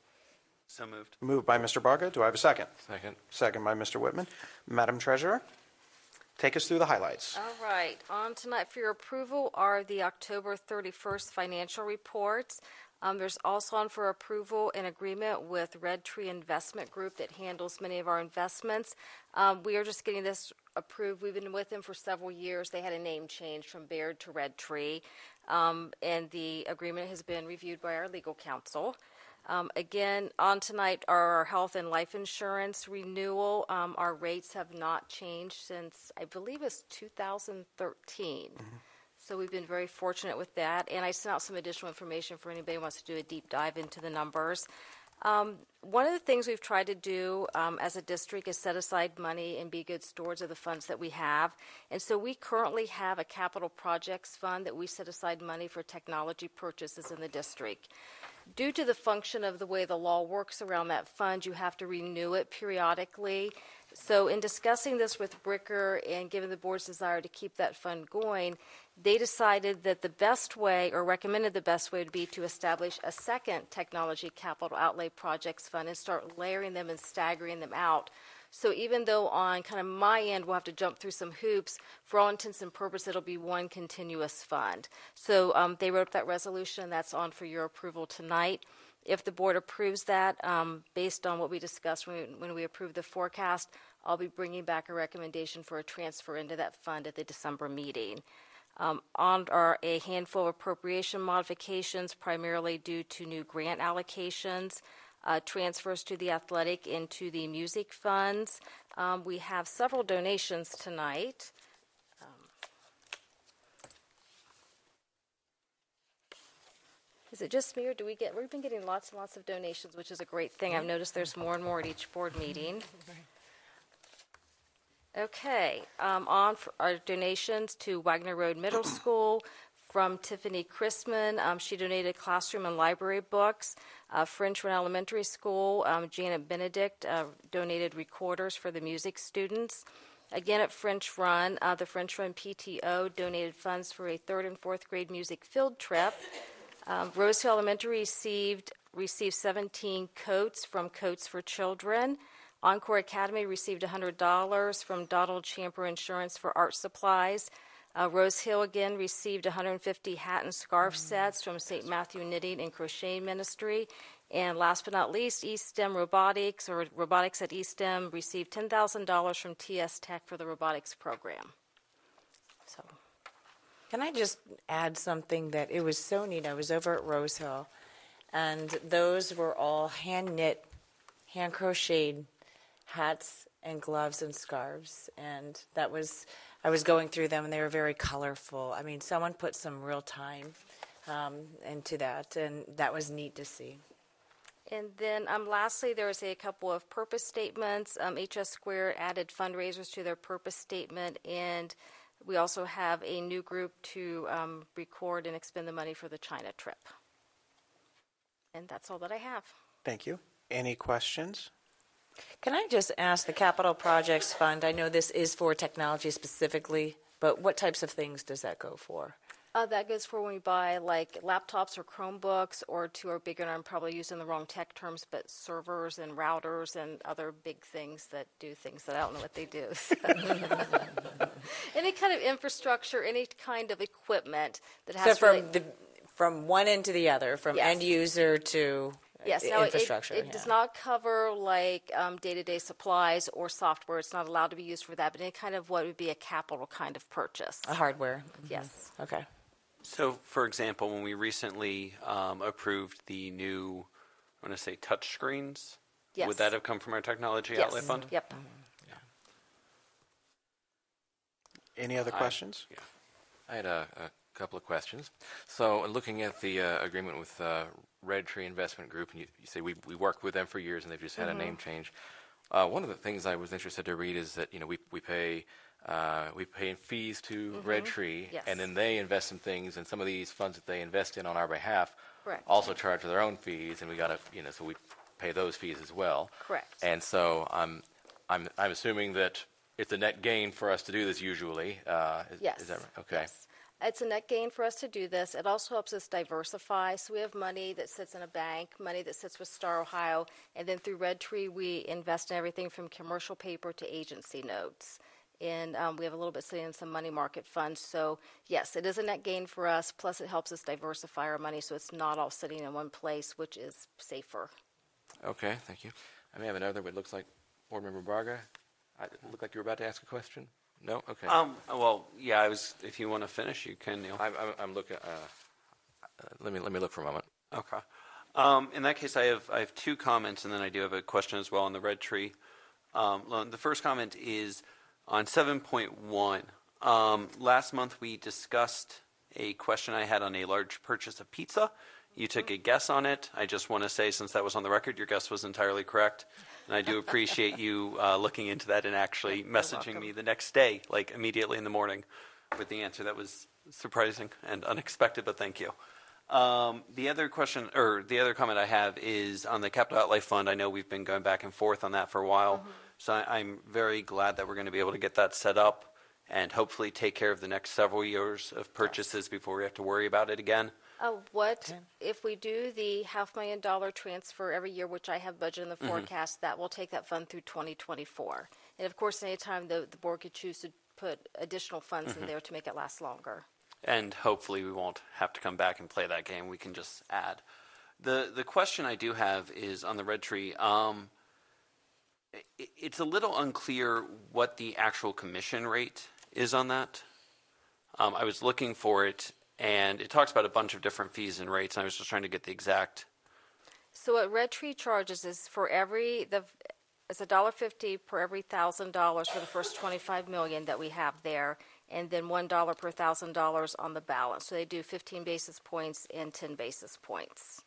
So moved. Moved by Mister Barga. Do I have a second? Second. Second by Mister Whitman. Madam Treasurer, take us through the highlights. All right. On tonight for your approval are the October thirty-first financial reports. Um, there's also on for approval an agreement with Red Tree Investment Group that handles many of our investments. Um, we are just getting this approved. We've been with them for several years. They had a name change from Baird to Red Tree, um, and the agreement has been reviewed by our legal counsel. Um, again, on tonight are our health and life insurance renewal. Um, our rates have not changed since, I believe it's two thousand thirteen. Mm-hmm. So we've been very fortunate with that. And I sent out some additional information for anybody who wants to do a deep dive into the numbers. Um, one of the things we've tried to do um, as a district is set aside money and be good stewards of the funds that we have. And so we currently have a capital projects fund that we set aside money for technology purchases in the district. Due to the function of the way the law works around that fund, you have to renew it periodically. So in discussing this with Bricker and given the board's desire to keep that fund going, they decided that the best way, or recommended the best way, would be to establish a second technology capital outlay projects fund and start layering them and staggering them out. So even though on kind of my end we'll have to jump through some hoops, for all intents and purposes it'll be one continuous fund. So um, they wrote up that resolution, and that's on for your approval tonight. If the board approves that, um, based on what we discussed when we, when we approved the forecast, I'll be bringing back a recommendation for a transfer into that fund at the December meeting. Um, on are a handful of appropriation modifications, primarily due to new grant allocations. Uh, transfers to the athletic and to the music funds. Um, we have several donations tonight. Um, is it just me, or do we get, we've been getting lots and lots of donations, which is a great thing. I've noticed there's more and more at each board meeting. Okay, um, on for our donations to Wagner Road Middle School. From Tiffany Chrisman, um, she donated classroom and library books. Uh, French Run Elementary School, um, Janet Benedict uh, donated recorders for the music students. Again at French Run, uh, the French Run P T O donated funds for a third and fourth grade music field trip. Um, Rosehill Elementary received received seventeen coats from Coats for Children. Encore Academy received one hundred dollars from Donald Champer Insurance for art supplies. Uh, Rose Hill again received one hundred fifty hat and scarf sets from Saint Matthew Knitting and Crochet Ministry. And last but not least, East STEM Robotics, or Robotics at East STEM, received ten thousand dollars from T S Tech for the robotics program. So, Can I just add something that it was so neat? I was over at Rose Hill, and those were all hand-knit, hand-crocheted hats and gloves and scarves, and that was, I was going through them, and they were very colorful. I mean, someone put some real time um, into that, and that was neat to see. and then um, lastly, there was a couple of purpose statements. Um, H S Square added fundraisers to their purpose statement, and we also have a new group to um, record and expend the money for the China trip. And that's all that I have. Thank you. Any questions? Can I just ask the Capital Projects Fund, I know this is for technology specifically, but what types of things does that go for? Uh, that goes for when we buy like laptops or Chromebooks, or to our bigger, and I'm probably using the wrong tech terms, but servers and routers and other big things that do things that I don't know what they do. Any kind of infrastructure, any kind of equipment that So has from really- the, from one end to the other, from Yes. end user to Yes, the now it- infrastructure? It, it yeah. does not cover like um, day-to-day supplies or software. It's not allowed to be used for that, but any kind of what would be a capital kind of purchase. A hardware? Yes. Okay. So, for example, when we recently um, approved the new, I want to say, touch screens, Yes. would that have come from our technology Yes. outlay fund? Yep. Any other I- questions? Yeah. I had a, a couple of questions. So, looking at the uh, agreement with uh, Red Tree Investment Group, and you, you say we we worked with them for years, and they've just had a name change. Uh, one of the things I was interested to read is that you know we we pay uh, we pay fees to Red Tree, Yes. and then they invest in things, and some of these funds that they invest in on our behalf Correct. also charge their own fees, and we got to you know so we pay those fees as well. Correct. And so I'm I'm I'm assuming that it's a net gain for us to do this usually. Uh, is, Yes. Is that right? Okay. Yes. It's a net gain for us to do this. It also helps us diversify. So we have money that sits in a bank, money that sits with Star Ohio, and then through Red Tree we invest in everything from commercial paper to agency notes. And um, we have a little bit sitting in some money market funds. So yes, it is a net gain for us. Plus it helps us diversify our money so it's not all sitting in one place, which is safer. Okay, thank you. I may have another, but it looks like Board Member Barga. I, it looked like you were about to ask a question. No? Okay. Um, well, yeah, I was, if you want to finish, you can, Neil. I'm, I'm, I'm looking. Uh, uh, let me let me look for a moment. Okay. Um, in that case, I have I have two comments, and then I do have a question as well on the Red Tree um, loan. The first comment is on seven point one. Um, last month, we discussed a question I had on a large purchase of pizza. You took a guess on it. I just want to say, since that was on the record, your guess was entirely correct. And I do appreciate you uh, looking into that and actually messaging me the next day, like immediately in the morning, with the answer. That was surprising and unexpected, but thank you. Um, the other question, or the other comment I have is on the Capital Outlay Fund. I know we've been going back and forth on that for a while, mm-hmm. so I, I'm very glad that we're going to be able to get that set up and hopefully take care of the next several years of purchases yes. before we have to worry about it again. Uh, what if we do the half million dollar transfer every year, which I have budgeted in the Mm-hmm. forecast, that will take that fund through twenty twenty-four. And of course, anytime the, the board could choose to put additional funds Mm-hmm. in there to make it last longer. And hopefully we won't have to come back and play that game. We can just add. The the question I do have is on the Red Tree. Um, it, it's a little unclear what the actual commission rate is on that. Um, I was looking for it, and it talks about a bunch of different fees and rates, and I was just trying to get the exact. So what Red Tree charges is for every, the it's one dollar fifty per every one thousand dollars for the first twenty-five million dollars that we have there, and then one dollar per one thousand dollars on the balance. So they do fifteen basis points and ten basis points.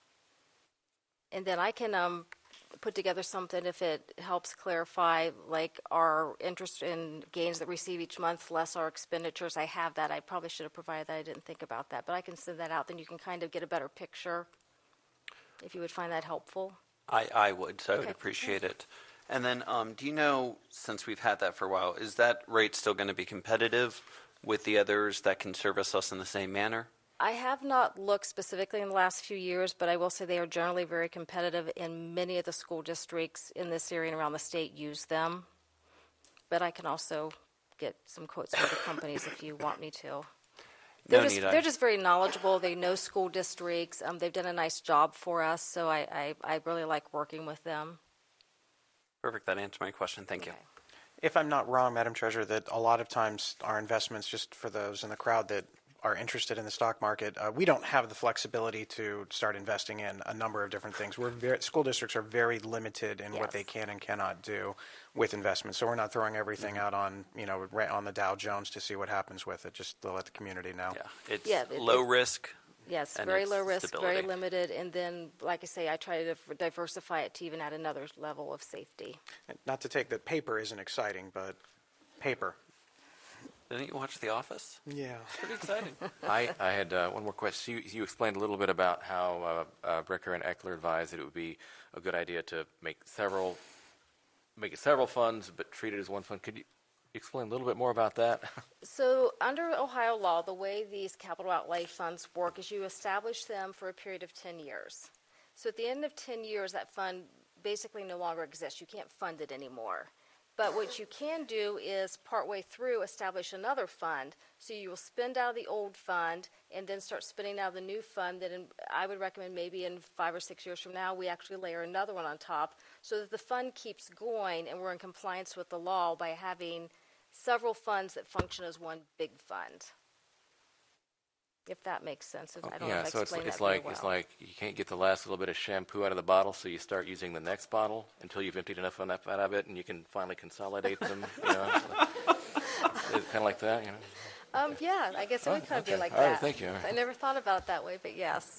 And then I can um, put together something if it helps clarify, like our interest in gains that we receive each month, less our expenditures. I have that. I probably should have provided that. I didn't think about that. But I can send that out. Then you can kind of get a better picture, if you would find that helpful. I, I would, so I would Okay. appreciate it. And then, um, do you know, since we've had that for a while, is that rate still going to be competitive with the others that can service us in the same manner? I have not looked specifically in the last few years, but I will say they are generally very competitive, and many of the school districts in this area and around the state use them. But I can also get some quotes from other companies if you want me to. They're, No just, need, they're I- just very knowledgeable. They know school districts. Um, they've done a nice job for us, so I, I, I really like working with them. Perfect. That answered my question. Thank you. Okay. If I'm not wrong, Madam Treasurer, that a lot of times our investments, just for those in the crowd that are interested in the stock market, uh, we don't have the flexibility to start investing in a number of different things. We're very, school districts are very limited in Yes. what they can and cannot do with investments. So we're not throwing everything out on, you know, right on the Dow Jones to see what happens with it, just to let the community know. Yeah, it's Yeah, it- low it- risk. Yes, And very it's low risk, very stability. limited, and then, like I say, I try to div- diversify it to even add another level of safety. Not to take that paper isn't exciting, but paper. Didn't you watch The Office? Yeah. It's pretty exciting. I, I had uh, one more question. You, you explained a little bit about how uh, uh, Bricker and Eckler advised that it would be a good idea to make several, make it several funds, but treat it as one fund. Could you explain a little bit more about that? So under Ohio law, the way these capital outlay funds work is you establish them for a period of ten years. So at the end of ten years, that fund basically no longer exists. You can't fund it anymore. But what you can do is partway through establish another fund. So you will spend out of the old fund and then start spending out of the new fund. That in, I would recommend maybe in five or six years from now, we actually layer another one on top so that the fund keeps going and we're in compliance with the law by having several funds that function as one big fund. If that makes sense. I don't yeah, know if I so it's, explained it's that very like well. it's like you can't get the last little bit of shampoo out of the bottle, so you start using the next bottle until you've emptied enough out of it, and you can finally consolidate them. You know, kind of like that. You know. Um, yeah, I guess it would Oh, kind of okay. be like All that. right, thank you. All right. I never thought about it that way, but yes.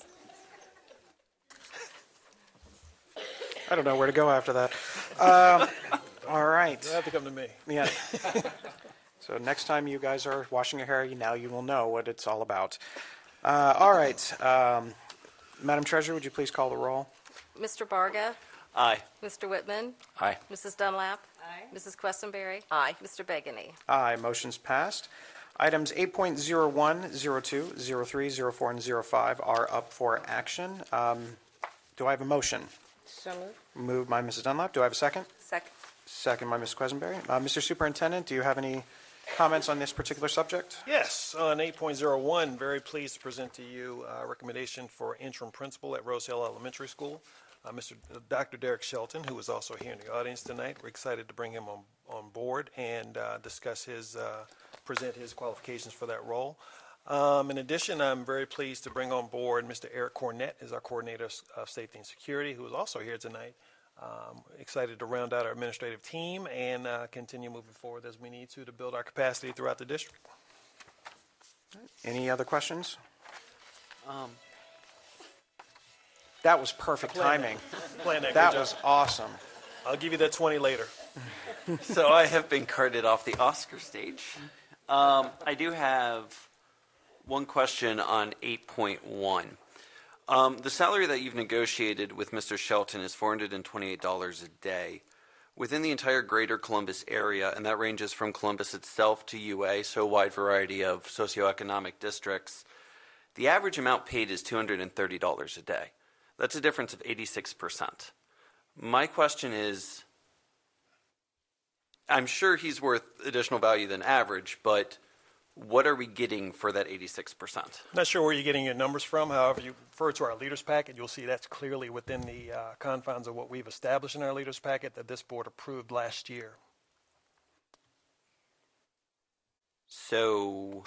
I don't know where to go after that. Um, all right. You have to come to me. Yeah. So next time you guys are washing your hair, you, now you will know what it's all about. Uh, all right. Um, Madam Treasurer, would you please call the roll? Mister Barga? Aye. Mister Whitman? Aye. Missus Dunlap? Aye. Missus Questenberry? Aye. Mister Begany? Aye. Motion's passed. Items eight point oh one, oh two, oh three, oh four, and oh five are up for action. Um, do I have a motion? So moved. Moved by Missus Dunlap. Do I have a second? Second. Second by Miz Quesenberry. Uh, Mister Superintendent, do you have any comments on this particular subject? Yes, on eight point oh one, very pleased to present to you a recommendation for interim principal at Rose Hill Elementary School. Uh, Mister Doctor Derek Shelton, who is also here in the audience tonight. We're excited to bring him on, on board and uh, discuss his, uh, present his qualifications for that role. Um, in addition, I'm very pleased to bring on board Mister Eric Cornett as our Coordinator of Safety and Security, who is also here tonight. Um, excited to round out our administrative team and uh, continue moving forward as we need to to build our capacity throughout the district. Any other questions? Um, That was perfect Plan timing. that. Plan that. That Good was job. awesome. I'll give you that twenty later. so I have been carted off the Oscar stage. Um, I do have one question on eight point one. Um, the salary that you've negotiated with Mister Shelton is four hundred twenty-eight dollars a day. Within the entire greater Columbus area, and that ranges from Columbus itself to U A, so a wide variety of socioeconomic districts, the average amount paid is two hundred thirty dollars a day. That's a difference of eighty-six percent. My question is, I'm sure he's worth additional value than average, but what are we getting for that eighty-six percent? Not sure where you're getting your numbers from. However, you refer to our leaders packet, you'll see that's clearly within the uh, confines of what we've established in our leaders packet that this board approved last year. So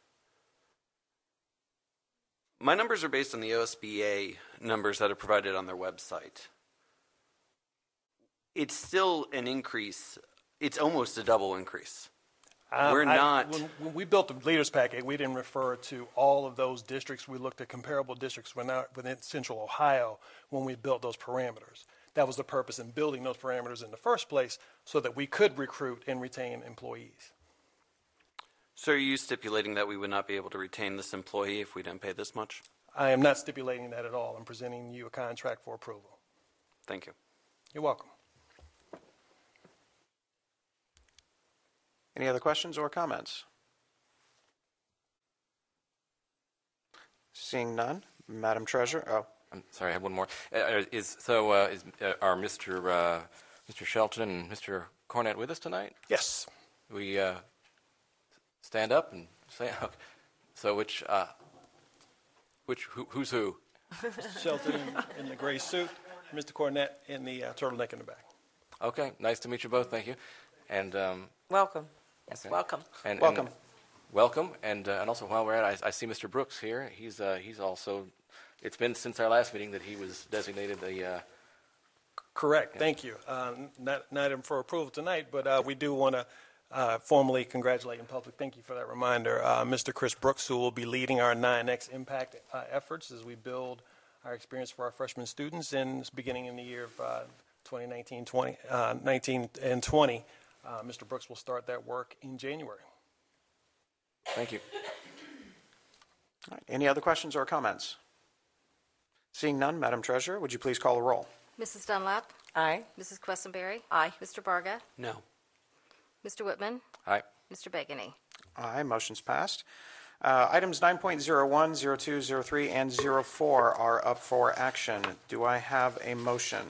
my numbers are based on the O S B A numbers that are provided on their website. It's still an increase. It's almost a double increase. Um, We're I- not. When, when we built the leaders packet, we didn't refer to all of those districts. We looked at comparable districts within, within Central Ohio when we built those parameters. That was the purpose in building those parameters in the first place, so that we could recruit and retain employees. So are you stipulating that we would not be able to retain this employee if we didn't pay this much? I am not stipulating that at all. I'm presenting you a contract for approval. Thank you. You're welcome. Any other questions or comments? Seeing none, Madam Treasurer. Oh, I'm sorry, I have one more. Uh, is so uh, is uh, are Mister Uh, Mister Shelton and Mister Cornett with us tonight? Yes. We uh, stand up and say. Okay. So which uh, which who, who's who? Shelton in, in the gray suit, Mister Cornett in the uh, turtleneck in the back. Okay, nice to meet you both. Thank you, and um, Welcome. Yes, okay. welcome. And, welcome. And welcome, and uh, and also while we're at it, I, I see Mister Brooks here. He's uh, he's also. It's been since our last meeting that he was designated the. Uh, Correct. Thank you. Uh, not not in for approval tonight, but uh, we do want to uh, formally congratulate in public. Thank you for that reminder, uh, Mister Chris Brooks, who will be leading our nine X Impact uh, efforts as we build our experience for our freshman students. And beginning in the year of uh, twenty nineteen, twenty, uh, nineteen and twenty, uh, Mister Brooks will start that work in January. Thank you. All right. Any other questions or comments? Seeing none, Madam Treasurer, would you please call the roll? Missus Dunlap. Aye. Missus Quessenberry. Aye. Mister Barga. No. Mister Whitman. Aye. Mister Begany. Aye, motion's passed. Uh, items nine point zero one, zero two, zero three, and zero four are up for action. Do I have a motion?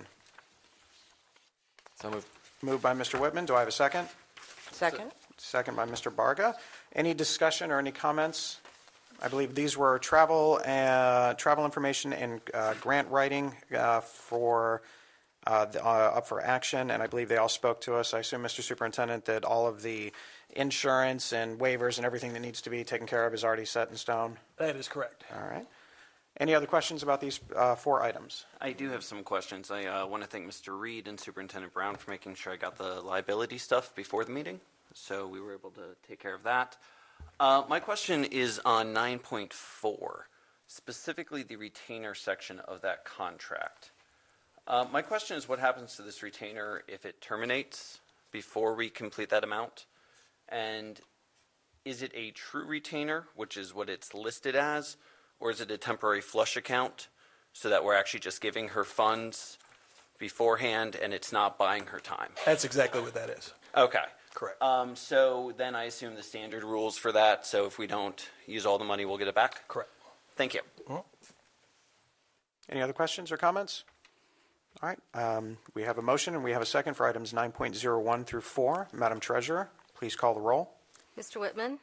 So moved. Moved by Mister Whitman. Do I have a second? Second? Second by Mister Barga. Any discussion or any comments? I believe these were travel, uh, travel information and uh, grant writing uh, for uh, the, uh, up for action, and I believe they all spoke to us. I assume, Mister Superintendent, that all of the insurance and waivers and everything that needs to be taken care of is already set in stone. That is correct. All right. Any other questions about these uh, four items? I do have some questions. I uh, want to thank Mister Reed and Superintendent Brown for making sure I got the liability stuff before the meeting, so we were able to take care of that. Uh, my question is on nine point four, specifically the retainer section of that contract. Uh, my question is, what happens to this retainer if it terminates before we complete that amount? And is it a true retainer, which is what it's listed as, or is it a temporary flush account so that we're actually just giving her funds beforehand and it's not buying her time? That's exactly what that is. Okay. Correct. Um, so then I assume the standard rules for that, so if we don't use all the money, we'll get it back? Correct. Thank you. Any other questions or comments? All right. Um, we have a motion and we have a second for items nine point zero one through four. Madam Treasurer, please call the roll. Mister Whitman.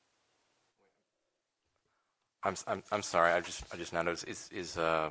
I'm I'm I'm sorry. I just I just now noticed is is uh,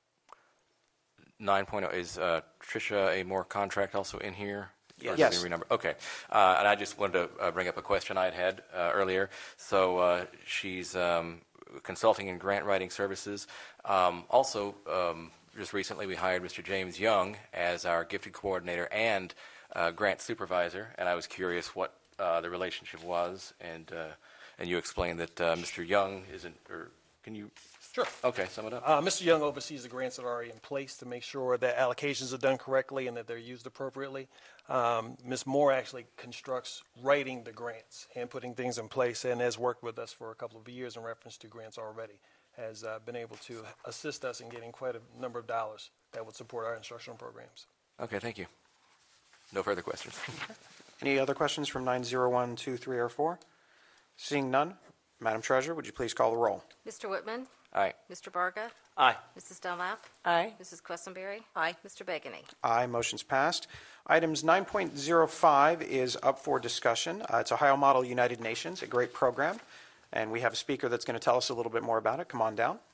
nine point oh is uh, Tricia a more contract also in here? Yes. Or did we renumber? Okay. Uh, and I just wanted to uh, bring up a question I had had uh, earlier. So uh, she's um, consulting and grant writing services. Um, also, um, just recently we hired Mister James Young as our gifted coordinator and uh, grant supervisor, and I was curious what uh, the relationship was, and uh, and you explained that uh, Mister Young isn't, or can you? Sure. Okay, sum it up. Uh, Mister Young oversees the grants that are already in place to make sure that allocations are done correctly and that they're used appropriately. Um, Miz Moore actually constructs writing the grants and putting things in place, and has worked with us for a couple of years in reference to grants already. Has uh, been able to assist us in getting quite a number of dollars that would support our instructional programs. Okay, thank you. No further questions. Any other questions from nine zero one, two, three, or four? Seeing none, Madam Treasurer, would you please call the roll? Mister Whitman. Aye. Mister Barga. Aye. Missus Dunlap. Aye. Missus Quessenberry. Aye. Mister Begany. Aye, motion's passed. Items nine point zero five is up for discussion. Uh, it's Ohio Model United Nations, a great program, and we have a speaker that's going to tell us a little bit more about it. Come on down.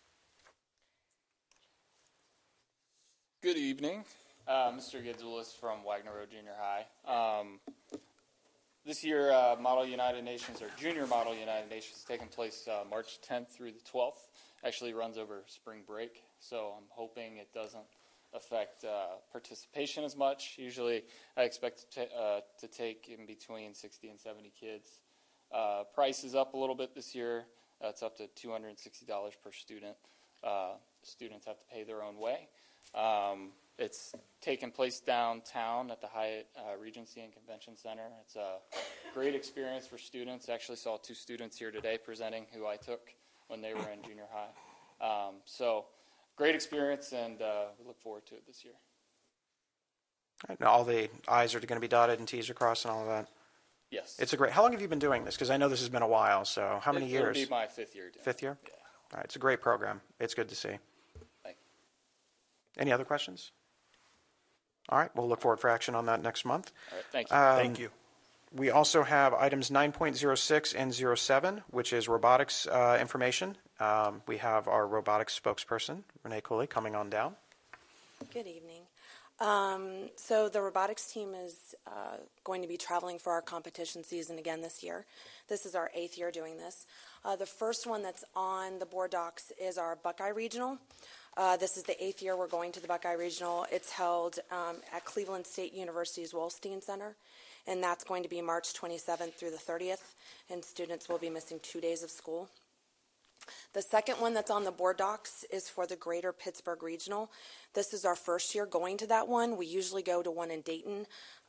Good evening. Uh, Mister Gidzoulis from Wagner Road Junior High. Um, this year, uh, Model United Nations, or Junior Model United Nations, is taking place uh, March tenth through the twelfth. Actually runs over spring break, so I'm hoping it doesn't affect uh, participation as much. Usually I expect to, uh, to take in between sixty and seventy kids. Uh, price is up a little bit this year. Uh, it's up to two hundred sixty dollars per student. Uh, students have to pay their own way. Um, it's taking place downtown at the Hyatt uh, Regency and Convention Center. It's a great experience for students. I actually saw two students here today presenting who I took when they were in junior high. Um, so great experience, and uh, we look forward to it this year. All right, now all the I's are going to be dotted and T's are crossed and all of that. Yes. It's a great. How long have you been doing this? Because I know this has been a while. So how many it, years? It'll be my fifth year. Doing Fifth year? Yeah. All right. It's a great program. It's good to see. Thank you. Any other questions? All right. We'll look forward for action on that next month. All right. Thank you. Um, Thank you. We also have items nine point zero six and zero seven, which is robotics uh, information. Um, we have our robotics spokesperson, Renee Cooley, coming on down. Good evening. Um, so the robotics team is uh, going to be traveling for our competition season again this year. This is our eighth year doing this. Uh, the first one that's on the board docs is our Buckeye Regional. Uh, this is the eighth year we're going to the Buckeye Regional. It's held um, at Cleveland State University's Wolstein Center, and that's going to be March twenty-seventh through the thirtieth, and students will be missing two days of school. The second one that's on the board docs is for the Greater Pittsburgh Regional. This is our first year going to that one. We usually go to one in Dayton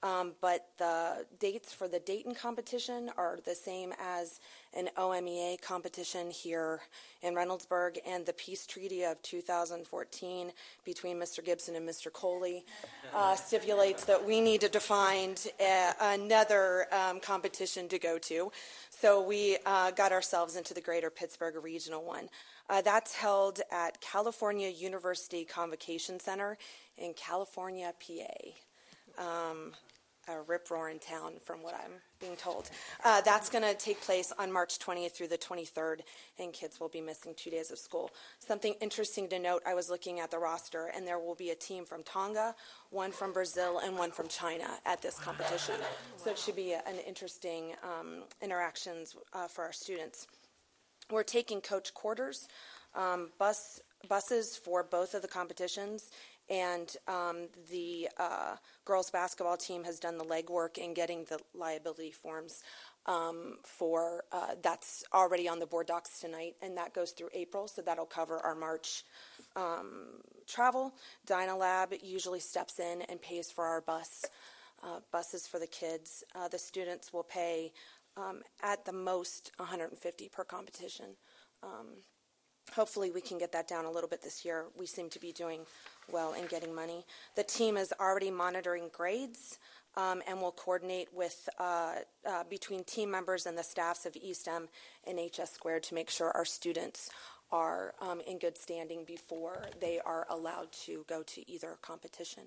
Um, but the dates for the Dayton competition are the same as an O M E A competition here in Reynoldsburg, and the Peace Treaty of two thousand fourteen between Mister Gibson and Mister Coley uh, stipulates that we need to find a, another um, competition to go to. So we uh, got ourselves into the Greater Pittsburgh Regional one. Uh, that's held at California University Convocation Center in California, P A. Um, a rip-roaring town from what I'm being told. Uh, that's going to take place on March twentieth through the twenty-third, and kids will be missing two days of school. Something interesting to note, I was looking at the roster, and there will be a team from Tonga, one from Brazil, and one from China at this competition. So it should be an interesting um, interactions uh, for our students. We're taking coach quarters, um, bus buses for both of the competitions, and um, the uh, girls basketball team has done the legwork in getting the liability forms um, for, uh, that's already on the board docs tonight, and that goes through April, so that'll cover our March um, travel. Dynalab usually steps in and pays for our bus, uh, buses for the kids. Uh, the students will pay um, at the most one hundred fifty dollars per competition. Um, Hopefully we can get that down a little bit this year. We seem to be doing well in getting money. The team is already monitoring grades um, and will coordinate with uh, uh, between team members and the staffs of East M and H S Squared to make sure our students are um, in good standing before they are allowed to go to either competition.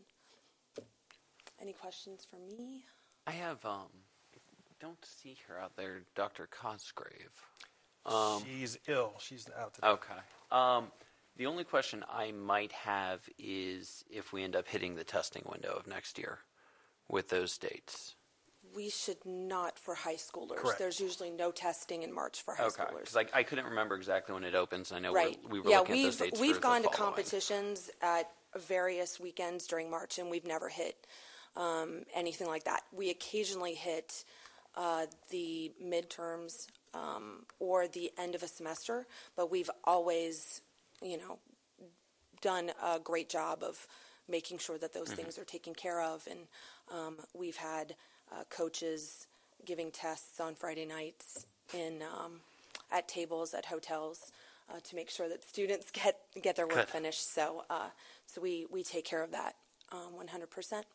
Any questions for me? I have, um, don't see her out there, Doctor Cosgrave. Um, She's ill. She's out today. Okay. Um, the only question I might have is if we end up hitting the testing window of next year with those dates. We should not for high schoolers. Correct. There's usually no testing in March for high Okay. schoolers. Because I, I couldn't remember exactly when it opens. I know Right. we're, we were yeah, looking we've, at those dates we've for gone the to following. competitions at various weekends during March, and we've never hit um, anything like that. We occasionally hit uh, the midterms um, or the end of a semester, but we've always, you know, done a great job of making sure that those Mhm. things are taken care of. And um, we've had uh, coaches giving tests on Friday nights in um, at tables at hotels uh, to make sure that students get get their work Good. finished. So, uh, so we we take care of that um, one hundred percent.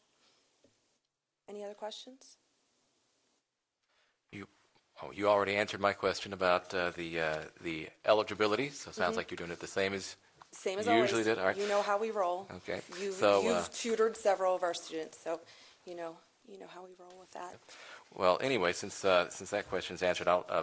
Any other questions? You, oh, you already answered my question about uh, the uh, the eligibility. So it sounds Mhm. like you're doing it the same as Same as you always. usually did. All right. You know how we roll. Okay. You've, So, you've uh, tutored several of our students, so you know you know how we roll with that. Well, anyway, since uh, since that question's answered, I'll, uh,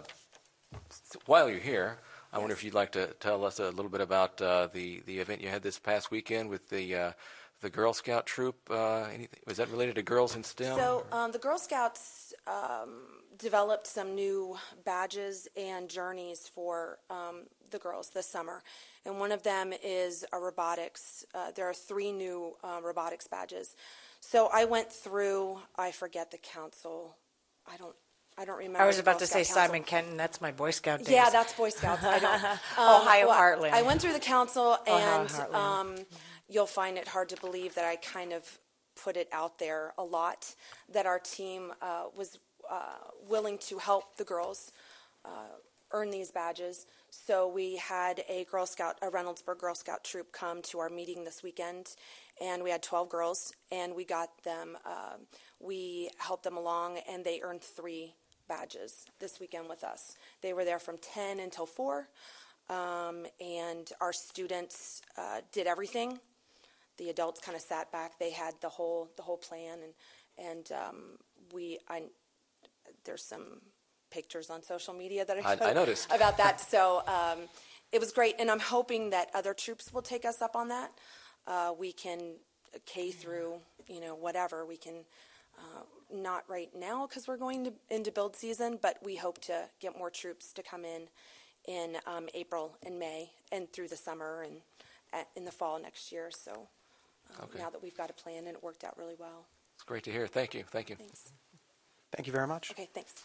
s- while you're here, I wonder if you'd like to tell us a little bit about uh, the the event you had this past weekend with the uh, the Girl Scout troop. Uh, anything, was that related to girls in STEM? So um, the Girl Scouts um, developed some new badges and journeys for um, the girls this summer, and one of them is a robotics. Uh, there are three new uh, robotics badges. So I went through. I forget the council. I don't. I don't remember. I was the about Girl to Scout say council. Simon Kenton. That's my Boy Scout days. Yeah, that's Boy Scouts. I don't. Ohio well, Heartland. I went through the council, Ohio and Heartland. um, you'll find it hard to believe that I kind of put it out there a lot that our team uh, was uh, willing to help the girls uh, earn these badges. So we had a Girl Scout, a Reynoldsburg Girl Scout troop come to our meeting this weekend, and we had twelve girls, and we got them. Uh, we helped them along, and they earned three badges this weekend with us. They were there from ten until four, um, and our students uh, did everything. The adults kind of sat back. They had the whole the whole plan, and and um, we I there's some pictures on social media that I, I- put I noticed. about that. So um, it was great, and I'm hoping that other troops will take us up on that. Uh, we can K through, you know, whatever we can. Uh, not right now because we're going to, into build season, but we hope to get more troops to come in in um, April and May and through the summer and at, in the fall next year. So um, Okay. now that we've got a plan and it worked out really well. It's great to hear. Thank you. Thank you. Thanks. Thank you very much. Okay, thanks.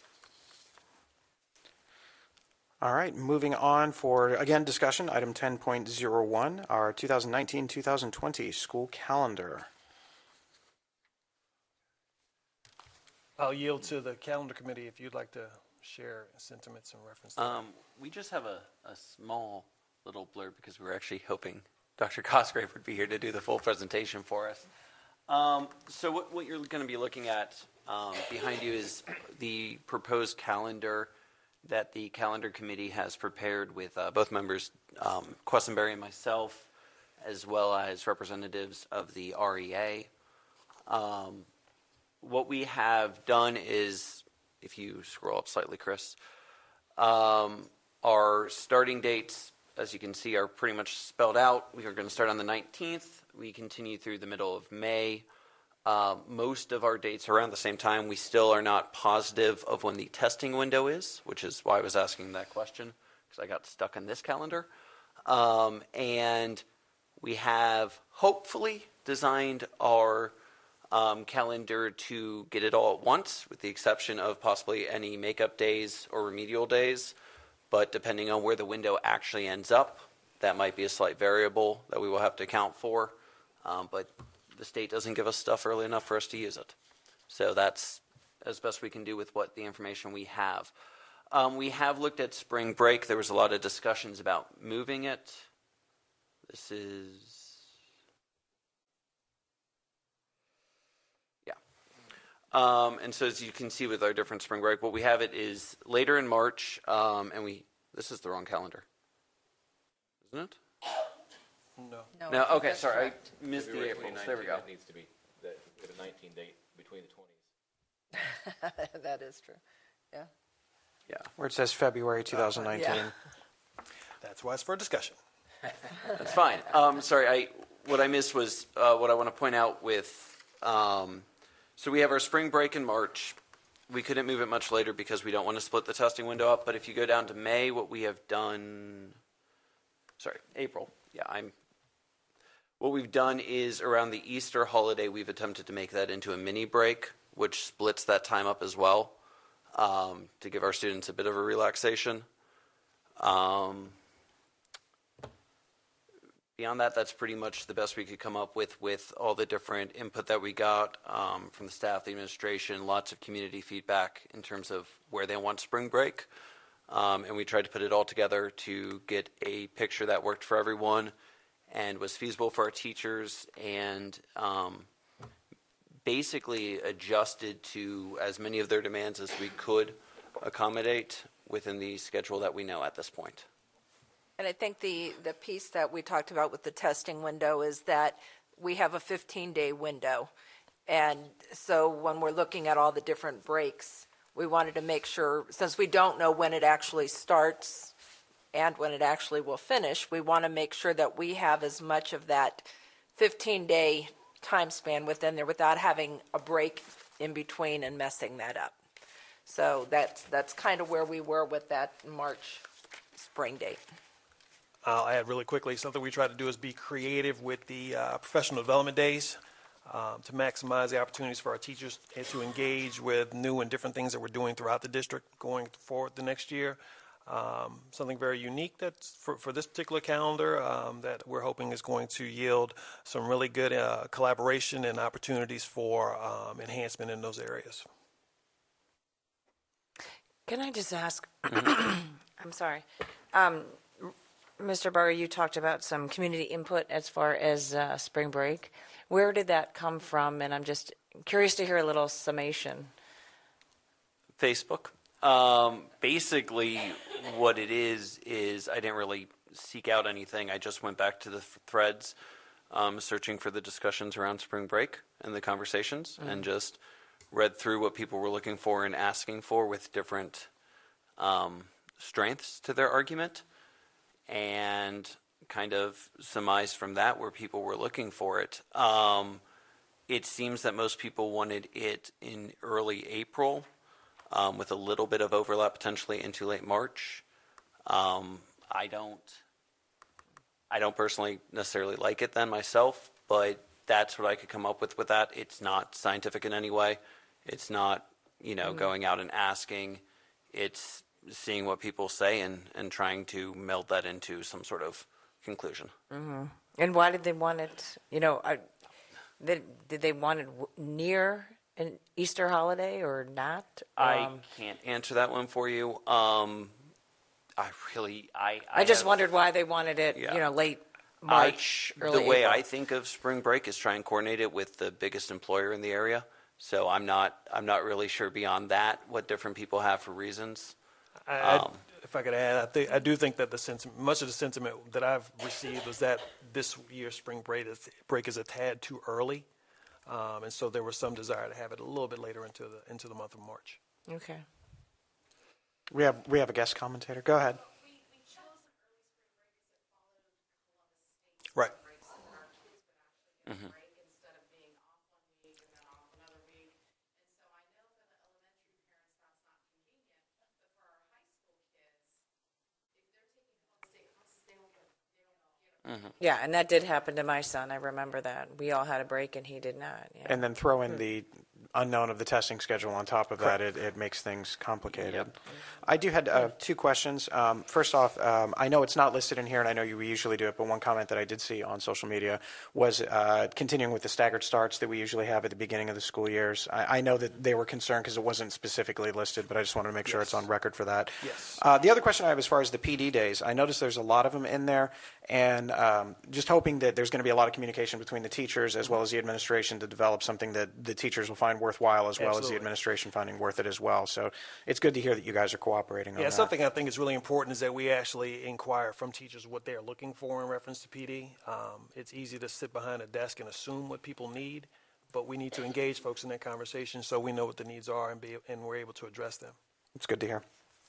All right, moving on for, again, discussion, item ten point oh one, our twenty nineteen twenty twenty school calendar. I'll yield to the calendar committee if you'd like to share sentiments in reference to that. Um, we just have a, a small little blurb because we were actually hoping Doctor Cosgrave would be here to do the full presentation for us. Um, so what, what you're going to be looking at um, behind you is the proposed calendar that the calendar committee has prepared with uh, both members, um, Questenberry and myself, as well as representatives of the R E A. Um, what we have done is, if you scroll up slightly, Chris, um, our starting dates, as you can see, are pretty much spelled out. We are going to start on the nineteenth. We continue through the middle of May. Uh, most of our dates are around the same time. We still are not positive of when the testing window is, which is why I was asking that question, because I got stuck in this calendar. Um, and we have hopefully designed our um, calendar to get it all at once, with the exception of possibly any makeup days or remedial days. But depending on where the window actually ends up, that might be a slight variable that we will have to account for. Um, but the state doesn't give us stuff early enough for us to use it. So that's as best we can do with what the information we have. Um, we have looked at spring break. There was a lot of discussions about moving it. This is, yeah. Um, and so as you can see with our different spring break, what we have it is later in March, um, and we, this is the wrong calendar, isn't it? No. No, no okay, sorry, correct. I missed February the April. There we go. That needs to be the, the nineteen date between the twenties. That is true. Yeah. Yeah, where it says February twenty nineteen. Uh, yeah. That's why it's for discussion. That's fine. Um, sorry, I what I missed was uh, what I want to point out with. Um, so we have our spring break in March. We couldn't move it much later because we don't want to split the testing window up. But if you go down to May, what we have done, sorry, April. Yeah, I'm. What we've done is around the Easter holiday, we've attempted to make that into a mini break, which splits that time up as well, um, to give our students a bit of a relaxation. Um, beyond that, that's pretty much the best we could come up with with all the different input that we got um, from the staff, the administration, lots of community feedback in terms of where they want spring break. Um, and we tried to put it all together to get a picture that worked for everyone and was feasible for our teachers, and um, basically adjusted to as many of their demands as we could accommodate within the schedule that we know at this point. And I think the, the piece that we talked about with the testing window is that we have a fifteen-day window. And so when we're looking at all the different breaks, we wanted to make sure, since we don't know when it actually starts and when it actually will finish, we want to make sure that we have as much of that fifteen-day time span within there without having a break in between and messing that up. So that's that's kind of where we were with that March spring date. I'll add really quickly, something we try to do is be creative with the uh, professional development days um, to maximize the opportunities for our teachers and to engage with new and different things that we're doing throughout the district going forward the next year. Um, something very unique that's for, for this particular calendar um, that we're hoping is going to yield some really good uh, collaboration and opportunities for um, enhancement in those areas. Can I just ask, I'm sorry, um, Mister Barger, you talked about some community input as far as uh, spring break. Where did that come from? And I'm just curious to hear a little summation. Facebook. Um, basically, what it is, is I didn't really seek out anything. I just went back to the f- threads, um, searching for the discussions around spring break and the conversations, mm-hmm. and just read through what people were looking for and asking for with different um, strengths to their argument, and kind of surmised from that where people were looking for it. Um, it seems that most people wanted it in early April, Um, with a little bit of overlap potentially into late March. Um, I don't, I don't personally necessarily like it then myself, but that's what I could come up with with that. It's not scientific in any way. It's not, you know, mm-hmm. going out and asking. It's seeing what people say and, and trying to meld that into some sort of conclusion. Mm-hmm. And why did they want it, you know, I, did, did they want it w- near an Easter holiday or not? I Um, can't answer that one for you. Um, I really, I. I just have- wondered why they wanted it, Yeah. you know, late March, I, early the way April. I think of spring break is try and coordinate it with the biggest employer in the area. So I'm not, I'm not really sure beyond that what different people have for reasons. I, I- Um, if I could add, I think I do think that the sentiment, much of the sentiment that I've received was that this year's spring break is, break is a tad too early, um, and so there was some desire to have it a little bit later into the into the month of March. Okay. We have we have a guest commentator. Go ahead. Right. Mm-hmm. Mm-hmm. Yeah, and that did happen to my son. I remember that. We all had a break and he did not. Yeah. And then throw in the unknown of the testing schedule on top of that, it, it makes things complicated. Yep. I do had uh, two questions. Um, first off, um, I know it's not listed in here, and I know you we usually do it, but one comment that I did see on social media was uh, continuing with the staggered starts that we usually have at the beginning of the school years. I, I know that they were concerned because it wasn't specifically listed, but I just wanted to make sure Yes. it's on record for that. Yes. Uh, the other question I have as far as the P D days, I noticed there's a lot of them in there, and um, just hoping that there's going to be a lot of communication between the teachers as well as the administration to develop something that the teachers will find worthwhile as well as the Absolutely. administration finding worth it as well. So it's good to hear that you guys are cooperating on Yeah, that. something I think is really important is that we actually inquire from teachers what they're looking for in reference to P D. Um, it's easy to sit behind a desk and assume what people need, but we need to engage folks in that conversation so we know what the needs are and be and we're able to address them. It's good to hear.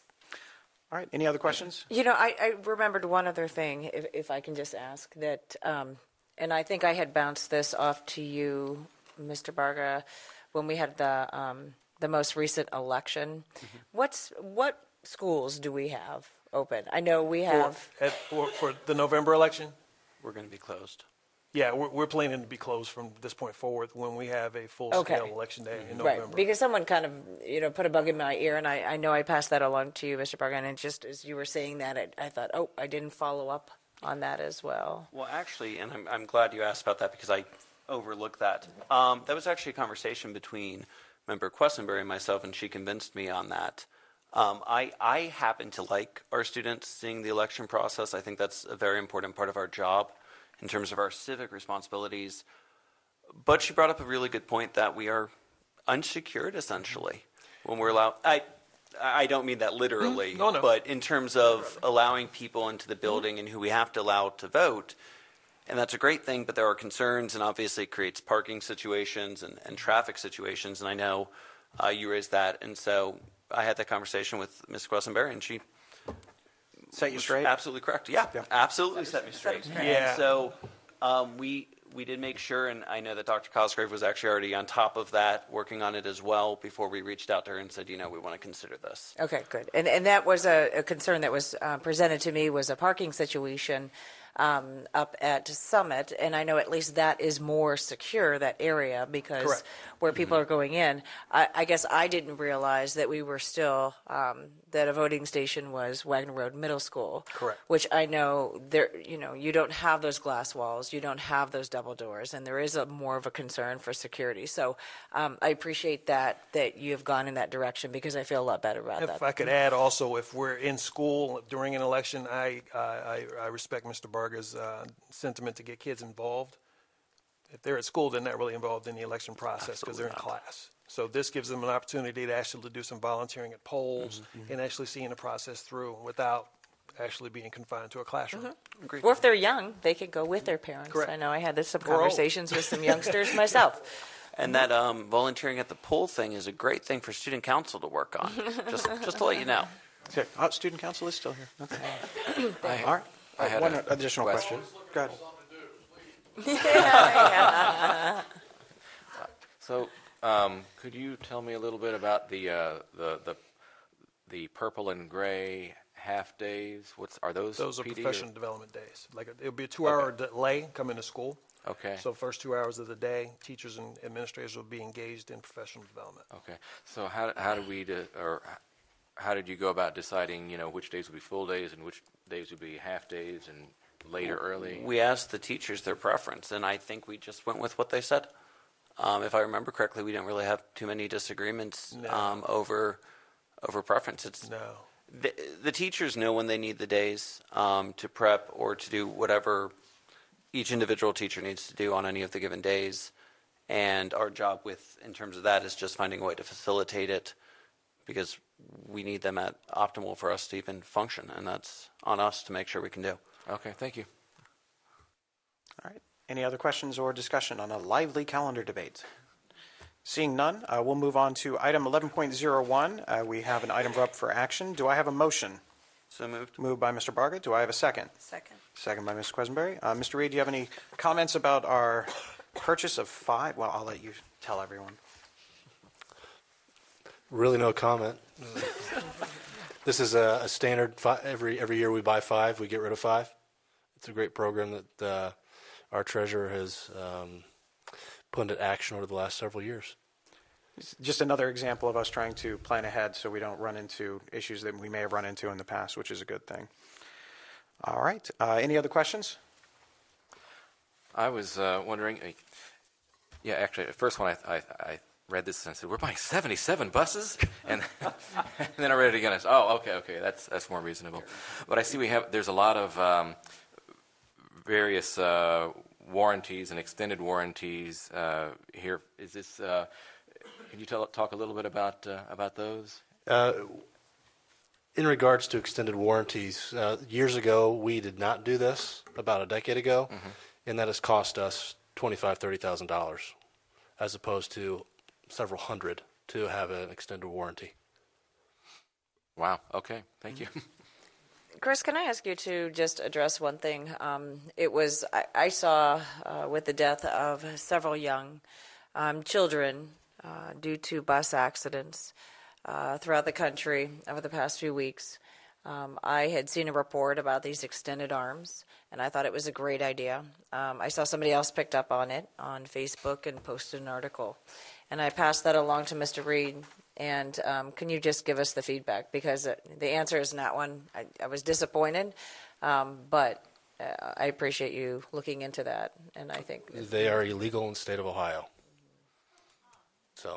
All right, any other questions? You know, I, I remembered one other thing, if, if I can just ask that, um, and I think I had bounced this off to you, Mister Barga, when we had the um, the most recent election. Mm-hmm. What's what schools do we have open? I know we have. For, at, for, for the November election? We're going to be closed. Yeah, we're, we're planning to be closed from this point forward when we have a full-scale Okay. election day in November. Right, because someone kind of, you know, put a bug in my ear, and I, I know I passed that along to you, Mister Barga, and just as you were saying that, I, I thought, oh, I didn't follow up on that as well. Well, actually, and I'm, I'm glad you asked about that because I overlooked that. Um, that was actually a conversation between Member Questenberry and myself, and she convinced me on that. Um, I, I happen to like our students seeing the election process. I think that's a very important part of our job in terms of our civic responsibilities. But she brought up a really good point that we are unsecured, essentially, when we're allowed. I, I don't mean that literally, No, no. but in terms of allowing people into the building and who we have to allow to vote. And that's a great thing, but there are concerns, and obviously it creates parking situations and, and traffic situations. And I know uh, you raised that. And so I had that conversation with Miz Questenberry, and she Set you was straight? absolutely correct. Yeah, Yeah. absolutely set me straight. Yeah. And so um, we we did make sure, and I know that Doctor Cosgrave was actually already on top of that, working on it as well before we reached out to her and said, you know, we want to consider this. Okay, good. And and that was a, a concern that was uh, presented to me was a parking situation um, up at Summit, and I know at least that is more secure, that area, because Correct. where people are going in. I, I guess I didn't realize that we were still, um, that a voting station was Wagner Road Middle School. Correct. Which I know there, you know, you don't have those glass walls, you don't have those double doors, and there is a more of a concern for security. So um, I appreciate that, that you have gone in that direction, because I feel a lot better about that. If I could add also, if we're in school during an election, I, uh, I, I respect Mister Barga's uh, sentiment to get kids involved. If they're at school, they're not really involved in the election process because they're in class. So this gives them an opportunity to actually do some volunteering at polls and actually seeing the process through without actually being confined to a classroom. Or if they're young, they could go with their parents. Correct. I know I had this, some Or old. conversations with some youngsters myself. And that um, volunteering at the poll thing is a great thing for student council to work on, just just to let you know. Okay. Oh, student council is still here. Okay. I, All right. I had One a additional question. Go ahead. So, um, could you tell me a little bit about the uh, the the the purple and gray half days? What's are those? Those are P D or- professional development days. Like a, it'll be a two-hour delay coming to school. Okay. So first two hours of the day, teachers and administrators will be engaged in professional development. Okay. So how how do we do, or how did you go about deciding, you know, which days would be full days and which days would be half days and late or early? We asked the teachers their preference, and I think we just went with what they said. Um, if I remember correctly, we didn't really have too many disagreements No. um, over over preference. It's, No. the, the teachers know when they need the days um, to prep or to do whatever each individual teacher needs to do on any of the given days. And our job with, in terms of that, is just finding a way to facilitate it, because we need them at optimal for us to even function, and that's on us to make sure we can do. Okay, thank you. All right. Any other questions or discussion on a lively calendar debate? Seeing none, uh, we'll move on to item eleven point oh one. Uh, we have an item up for action. Do I have a motion? So moved. Moved by Mister Barga. Do I have a second? Second. Second by Miz Quesenberry. Uh, Mister Reed, do you have any comments about our purchase of five? Well, I'll let you tell everyone. Really, no comment. This is a, a standard. Fi- every every year we buy five, we get rid of five. It's a great program that uh, our treasurer has um, put into action over the last several years. It's just another example of us trying to plan ahead so we don't run into issues that we may have run into in the past, which is a good thing. All right. Uh, any other questions? I was uh, wondering, uh, yeah, actually, the first one I, I, I read this and I said, we're buying seventy-seven buses? And, and then I read it again. I said, oh, okay, okay, that's that's more reasonable. But I see we have, there's a lot of um, various uh, warranties and extended warranties uh, here. Is this, uh, can you tell, talk a little bit about uh, about those? Uh, in regards to extended warranties, uh, years ago we did not do this, about a decade ago, mm-hmm. and that has cost us twenty-five thousand dollars, thirty thousand dollars, as opposed to several hundred to have an extended warranty. Wow, okay, thank you. Chris, can I ask you to just address one thing? Um, it was, I, I saw uh, with the death of several young um, children uh, due to bus accidents uh, throughout the country over the past few weeks. Um, I had seen a report about these extended arms, and I thought it was a great idea. Um, I saw somebody else picked up on it on Facebook and posted an article. And I passed that along to Mister Reed. And um, can you just give us the feedback? Because uh, the answer is not one. I, I was disappointed, um, but uh, I appreciate you looking into that. And I think they are illegal in the state of Ohio. So,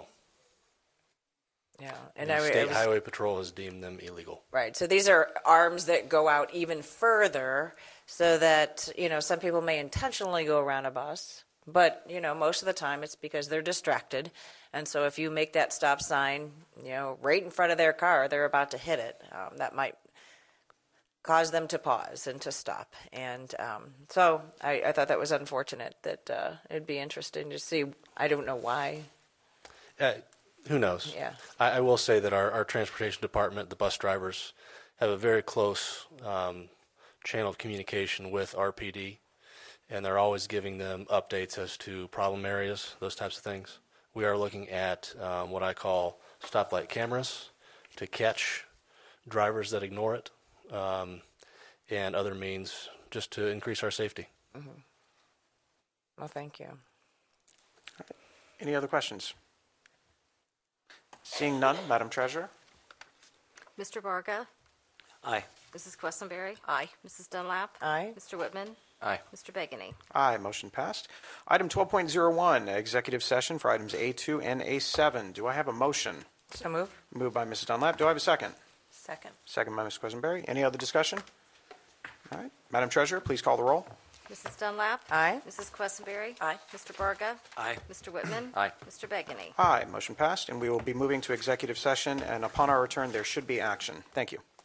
yeah, and, and the I, state I was, highway patrol has deemed them illegal. Right. So these are arms that go out even further, so that you know some people may intentionally go around a bus. But, you know, most of the time it's because they're distracted. And so if you make that stop sign, you know, right in front of their car, they're about to hit it. Um, that might cause them to pause and to stop. And um, so I, I thought that was unfortunate, that uh, it'd be interesting to see. I don't know why. Uh, who knows? Yeah. I, I will say that our, our transportation department, the bus drivers, have a very close um, channel of communication with R P D. And they're always giving them updates as to problem areas, those types of things. We are looking at um, what I call stoplight cameras to catch drivers that ignore it, um, and other means just to increase our safety. Mm-hmm. Well, thank you. Any other questions? Seeing none, Madam Treasurer. Mister Barga? Aye. Missus Quessenberry? Aye. Missus Dunlap? Aye. Mister Whitman? Aye. Mister Begany? Aye, motion passed. Item twelve point oh one, executive session for items A two and A seven. Do I have a motion? So move. Moved by Missus Dunlap. Do I have a second? Second. Second by Miz Quesenberry. Any other discussion? All right. Madam Treasurer, please call the roll. Missus Dunlap? Aye. Missus Quessenberry? Aye. Mister Barga? Aye. Mister Whitman? Aye. Mister Begany? Aye, motion passed, and we will be moving to executive session, and upon our return, there should be action. Thank you.